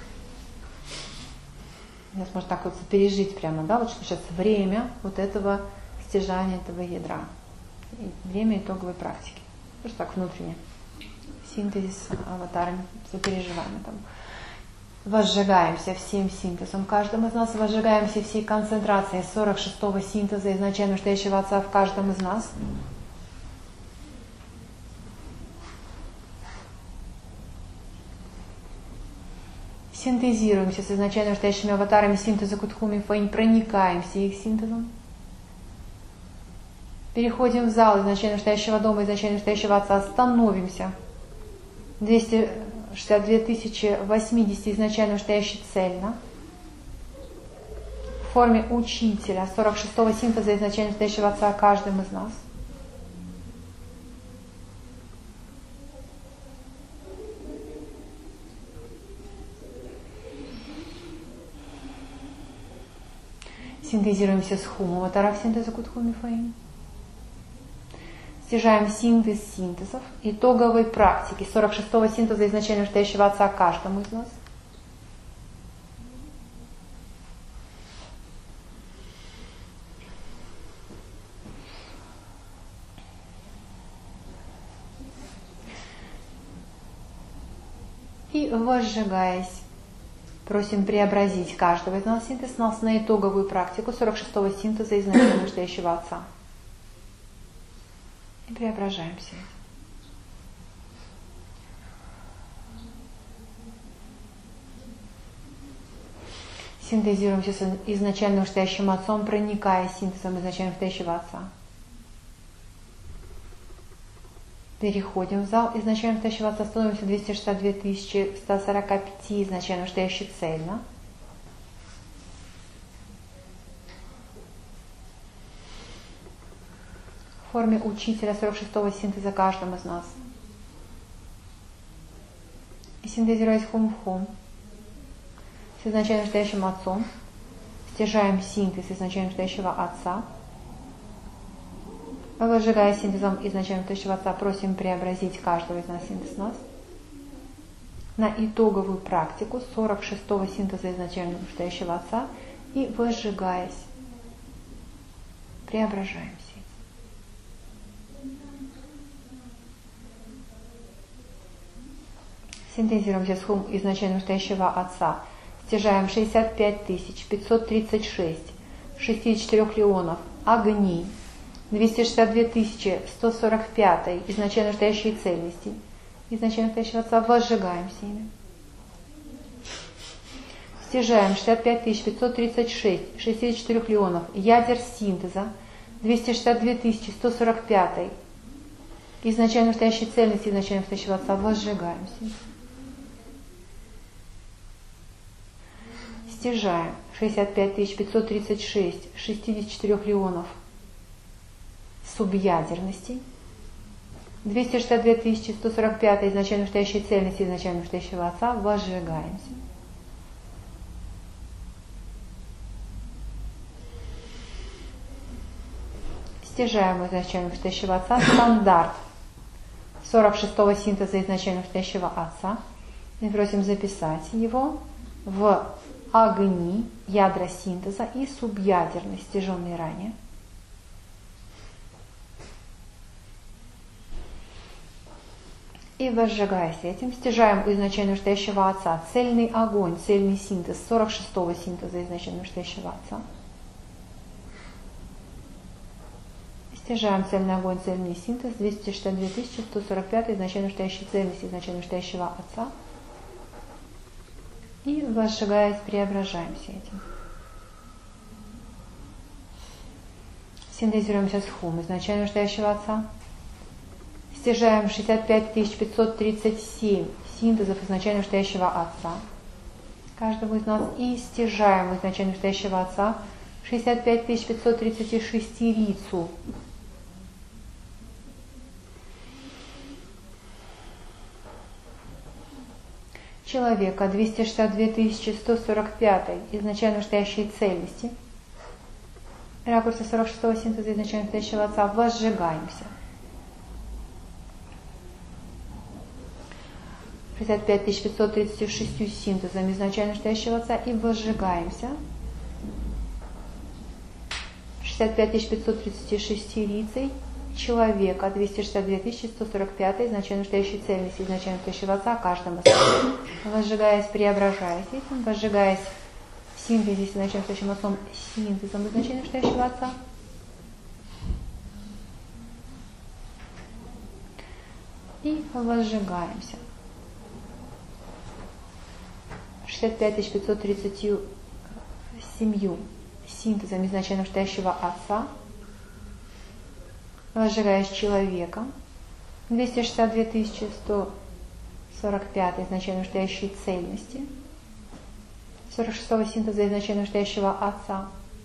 Сейчас можно так вот пережить прямо, да, вот что сейчас время вот этого стяжания этого ядра. И время итоговой практики. Просто так внутренне. Синтезис аватарами, сопереживаем там. Возжигаемся всем синтезом. Каждым из нас возжигаемся всей концентрацией сорок шестого синтеза изначально настоящего Отца в каждом из нас. Синтезируемся с изначально настоящими аватарами синтеза Кутхуми Фэнь, проникаемся их синтезом. Переходим в зал изначально настоящего дома, изначально настоящего Отца, становимся. двести шестьдесят две тысячи восемьдесят изначально настоящий цельно. В форме учителя сорок шестого синтеза изначально настоящего Отца каждым из нас. Синтезируемся с хумом аватаров синтеза Кутхуми Фэнь. Стяжаем синтез синтезов, итоговой практики сорок шестого синтеза изначально настоящего Отца каждому из нас. И возжигаясь, просим преобразить каждого из нас синтез нас на итоговую практику сорок шестого синтеза изначально настоящего Отца. И преображаемся. Синтезируемся с изначально настоящим Отцом, проникая синтезом изначально настоящего Отца. Переходим в зал изначально настоящего Отца, становимся двести шестьдесят две тысячи сто сорок пять изначально настоящий цельно. В форме учителя сорок шестого синтеза каждым из нас. И синтезируясь хум-хум с изначально настоящим Отцом, стяжаем синтез изначально настоящего Отца. Возжигая синтезом изначально настоящего Отца, просим преобразить каждого из нас синтез нас на итоговую практику сорок шестого синтеза изначально настоящего Отца и возжигаясь, преображаемся. Синтезируемся с хум изначально настоящего Отца. Стяжаем шестьдесят пять тысяч пятьсот тридцать шесть шестьдесят четыре леонов огни, двести шестьдесят две тысячи сто сорок пять изначально настоящей цельности, изначально настоящего Отца, возжигаемся ими. Стяжаем шестьдесят пять тысяч пятьсот тридцать шесть шестьдесят четыре леонов ядер синтеза, двести шестьдесят две тысячи сто сорок пять изначально настоящей цельности, изначально настоящего Отца, возжигаемся. Стяжаем шестьдесят пять тысяч пятьсот тридцать шесть шестьдесят четыре леонов субъядерностей, двести шестьдесят две тысячи сто сорок пять изначально настоящей цельности изначально настоящего Отца возжигаемся. Стяжаем изначально настоящего Отца стандарт сорок шестого синтеза изначально настоящего Отца. Мы просим записать его в огни ядра синтеза и субъядерной, стяженной ранее. И возжигаясь этим, стяжаем у изначально настоящего Отца цельный огонь, цельный синтез сорок шестого синтеза изначально настоящего Отца. Стяжаем цельный огонь, цельный синтез двести шестьдесят две тысячи сто сорок пять изначально настоящей цельности изначально настоящего Отца. И возжигаясь, преображаемся этим. Синтезируемся с хум изначально настоящего Отца. Стяжаем шестьдесят пять тысяч пятьсот тридцать семь синтезов изначально настоящего Отца каждого из нас. И стяжаем изначально настоящего Отца шестьдесят пять тысяч пятьсот тридцать шесть рицу. Человека двести шестьдесят две тысячи сто сорок пять изначально настоящей цельности. Ракурса сорок шестого синтеза изначально настоящего Отца возжигаемся. шестьдесят пять тысяч пятьсот тридцать шесть синтезами изначально настоящего Отца и возжигаемся. шестьдесят пять тысяч пятьсот тридцать шесть рицей человека двести шестьдесят две тысячи сто сорок пять изначально настоящей цельности изначально настоящего Отца каждому. Возжигаясь, преображаясь этим, возжигаясь в синтезе изначально настоящим Отцом, синтезом изначально настоящего Отца. И возжигаемся. шестьдесят пять тысяч пятьсот тридцать семь синтезом изначально настоящего Отца, возжигаясь человеком, двести шестьдесят две тысячи сто сорок пять изначально настоящей цельности, сорок шестого синтеза изначально настоящего Отца,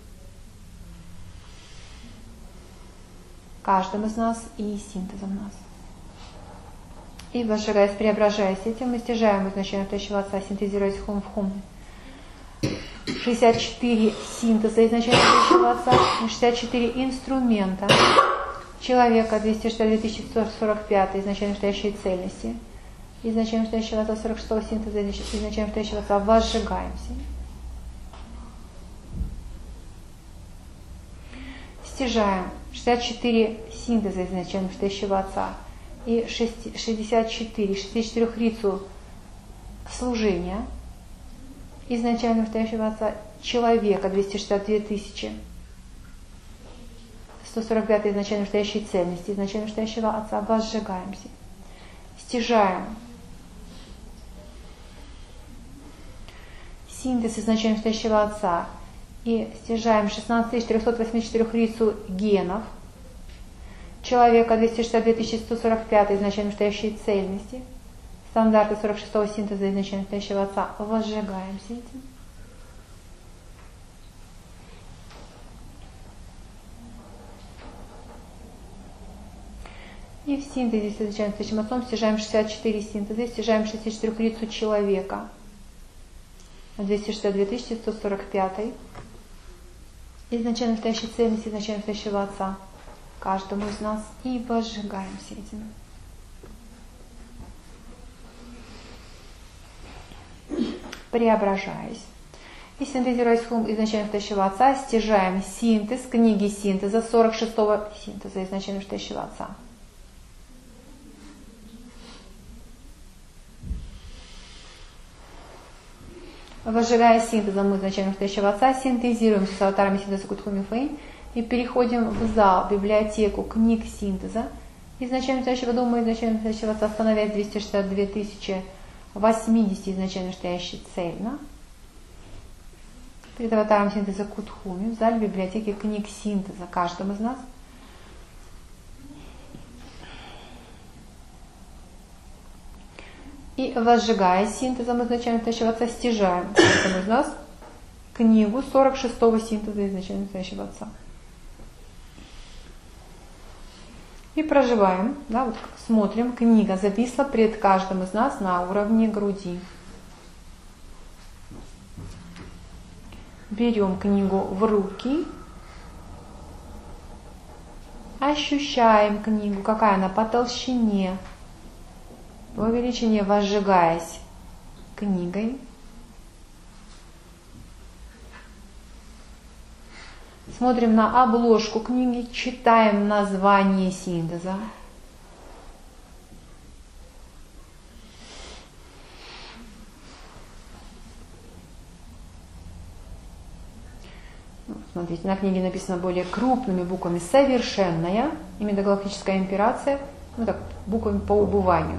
каждым из нас и синтезом нас. И возжигаясь, преображаясь этим, мы стяжаем изначально настоящего Отца, синтезируясь хум в хум. шестьдесят четыре синтеза изначально настоящего Отца, шестьдесят четыре инструмента человека двести шестьдесят две тысячи сто сорок пять изначально настоящей цельности, изначально настоящего Отца сорок шестого синтеза изначально настоящего Отца возжигаемся. Стяжаем шестьдесят четыре синтеза изначально настоящего Отца и шестьдесят четыре, шестьдесят четыре рицу служения изначально настоящего Отца человека двести шестьдесят две тысячи сто сорок пять изначально настоящей цельности изначально настоящего Отца возжигаемся. Стяжаем синтез изначально настоящего Отца и стяжаем шестнадцать тысяч триста восемьдесят четыре рицу генов человека двести шестьдесят две тысячи сто сорок пять изначально настоящей цельности, стандарты сорок шестого синтеза изначально настоящего Отца возжигаемся этим. И в синтезе с изначально настоящим Отцом стяжаем шестьдесят четыре синтеза, стяжаем шестьдесят четыре рицу человека двести шестьдесят две тысячи сто сорок пять изначально настоящей цельности изначально настоящего Отца каждому из нас и возжигаемся этим. Преображаясь и синтезируясь хум изначально настоящего Отца, стяжаем синтез книги синтеза сорок шестого синтеза изначально настоящего Отца. Возжигая синтезом изначально настоящего Отца, синтезируем с аватарами синтеза Кутхуми Фэйн и переходим в зал, библиотеку книг синтеза изначально настоящего дома, изначально настоящего Отца, становясь двести шестьдесят две тысячи восемьдесят изначально настоящей цельно. Перед аватаром синтеза Кутхуми в зале библиотеки книг синтеза каждому из нас. И возжигая синтезом изначально настоящего Отца, стяжаем каждому из нас книгу сорок шестого синтеза изначально настоящего Отца. И проживаем, да, вот смотрим, книга зависла пред каждым из нас на уровне груди. Берем книгу в руки, ощущаем книгу, какая она по толщине, по величине, возжигаясь книгой. Смотрим на обложку книги, читаем название синтеза. Смотрите, на книге написано более крупными буквами «Совершенная», именно галактическая имперация, ну так, буквами по убыванию.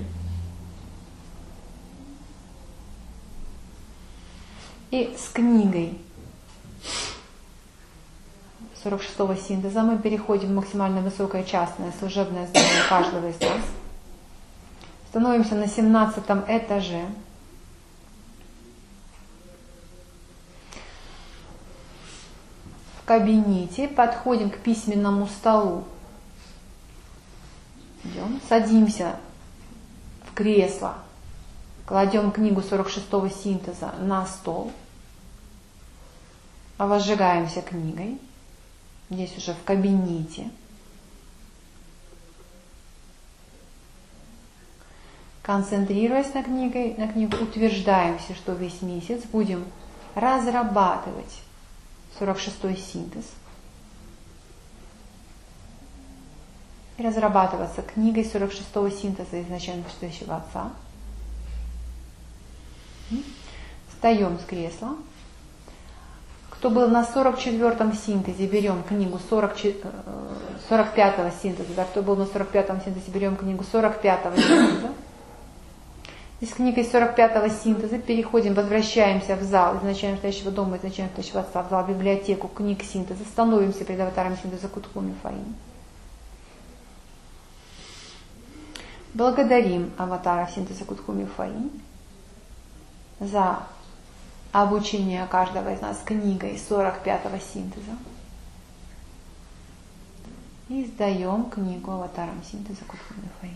И с книгой сорок шестого синтеза мы переходим в максимально высокое частное служебное здание каждого из нас. Становимся на семнадцатом этаже. В кабинете подходим к письменному столу. Идем, садимся в кресло, кладем книгу сорок шестого синтеза на стол, возжигаемся книгой. Здесь уже в кабинете. Концентрируясь на книге, на книгу, утверждаемся, что весь месяц будем разрабатывать сорок шестой синтез. И разрабатываться книгой сорок шестого синтеза изначально предшествующего Отца. Встаем с кресла. Кто был на сорок четвёртом синтезе, берем книгу сорок, сорок пятого синтеза. Да, кто был на сорок пятом синтезе, берем книгу сорок пятого синтеза. И с книгой сорок пятого синтеза переходим, возвращаемся в зал изначально настоящего дома, изначально настоящего Отца, в зал, библиотеку книг синтеза, становимся перед аватаром синтеза Кутхуми Фаин. Благодарим аватара синтеза Кутхуми Фаин за обучение каждого из нас книгой сорок пятого синтеза. И сдаем книгу аватарам синтеза Кутхуми Фаин.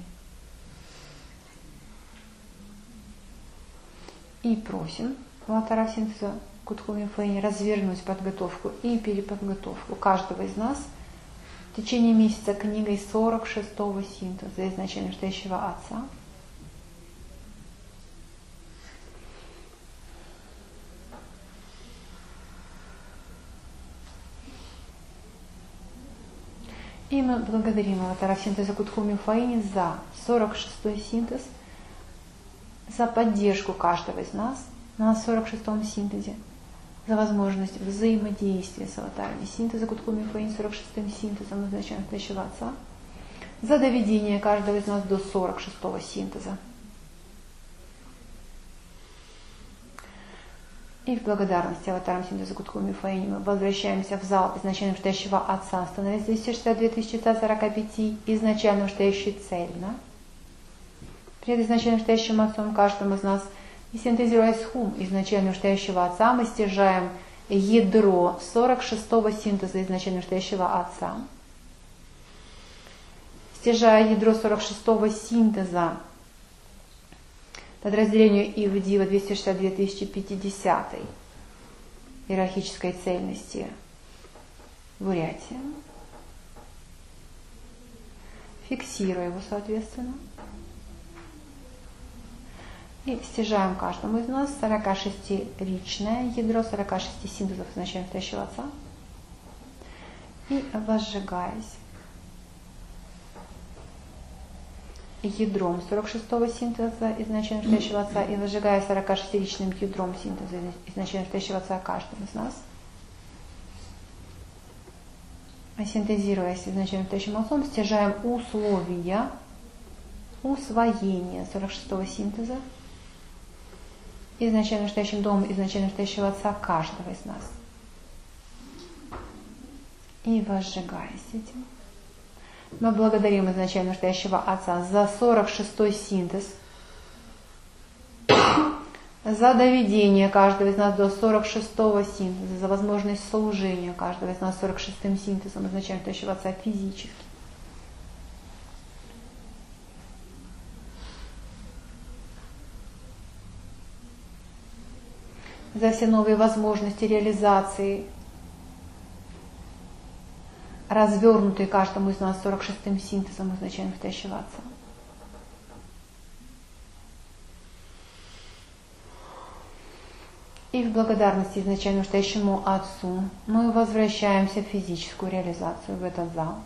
И просим аватара синтеза Кутхуми Фаин развернуть подготовку и переподготовку каждого из нас в течение месяца книгой сорок шестого синтеза изначально настоящего Отца. И мы благодарим аватара синтеза Кутхуми Фаин за сорок шестой синтез, за поддержку каждого из нас на сорок шестом синтезе, за возможность взаимодействия с аватарами синтеза Кутхуми Фаин сорок шестым синтезом изначально настоящего Отца, за доведение каждого из нас до сорок шестого синтеза. И в благодарности аватарам синтеза Кутхуми Фаин мы возвращаемся в зал изначально настоящего Отца, становясь двести шестьдесят две тысячи сорок пять изначально настоящей цельно. Перед изначально настоящим Отцом каждым из нас и синтезируя схум изначально настоящего Отца, мы стяжаем ядро сорок шестого синтеза изначально настоящего Отца. Стяжая ядро сорок шестого синтеза подразделению Ивдива двести шестьдесят две тысячи пятидесятой иерархической цельности в Бурятии. Фиксируя его соответственно. И стяжаем каждому из нас сорокашестиричное ядро сорок шесть синтезов изначально настоящего Отца. И возжигаясь ядром сорок шестого синтеза изначально настоящего Отца и возжигая сорокашестиричным ядром синтеза изначально настоящего Отца каждым из нас, синтезируясь изначально настоящим Отцом, стяжаем условия усвоения сорок шестого синтеза изначально настоящим домом изначально настоящего Отца каждого из нас. И возжигаясь этим, мы благодарим изначально настоящего Отца за сорок шестой синтез, за доведение каждого из нас до сорок шестого синтеза, за возможность служения каждого из нас сорок шестым синтезом изначально настоящего Отца физически. за все новые возможности реализации, развернутые каждому из нас сорок шестым синтезом изначально настоящего Отца. И в благодарности изначально настоящему Отцу мы возвращаемся в физическую реализацию, в этот зал.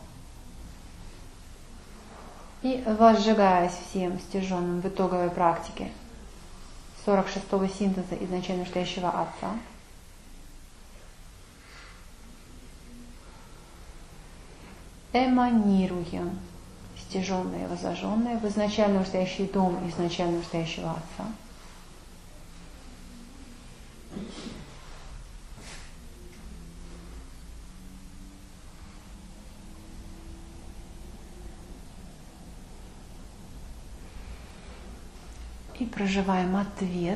И возжигаясь всем стяженным в итоговой практике сорок шестого синтеза изначально настоящего Отца, эманируем стяженное и возожженное в изначально настоящий дом изначально настоящего Отца. И проживаем ответ.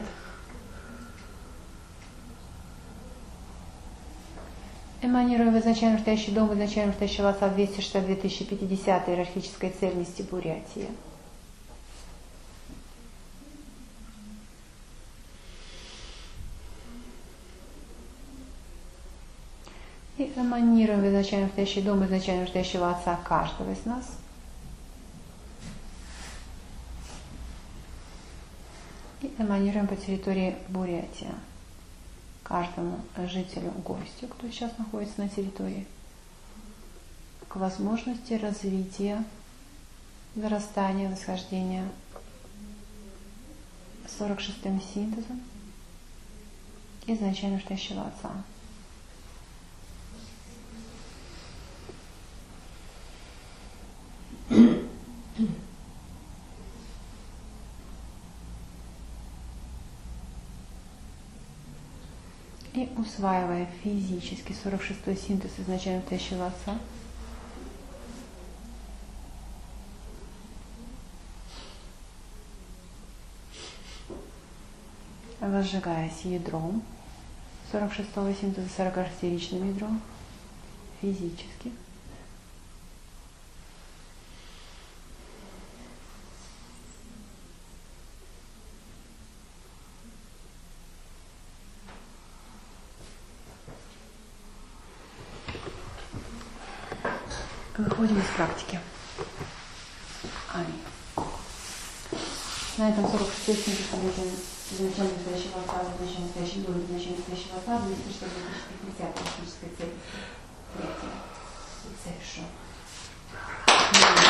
Эманируем в изначально настоящий дом изначально настоящего Отца двести шестьдесят две тысячи пятьдесят иерархической цельности Бурятии. И эманируем в изначально настоящий дом изначально настоящего Отца каждого из нас. И эманируем по территории Бурятии каждому жителю, гостю, кто сейчас находится на территории, к возможности развития, зарастания, восхождения сорок шестым синтезом изначально настоящего Отца. И усваивая физически сорок шестой синтез изначально настоящего Отца, возжигаясь ядром сорок шестого синтеза сорокашестиричным ядром физически, выходим из практики. Аминь. На этом сорок шестой синтез изначально настоящего Отца, изначально настоящий дом, изначально настоящего Отца, двести шестьдесят две тысячи пятьдесят практической цели. Третья. Завершен.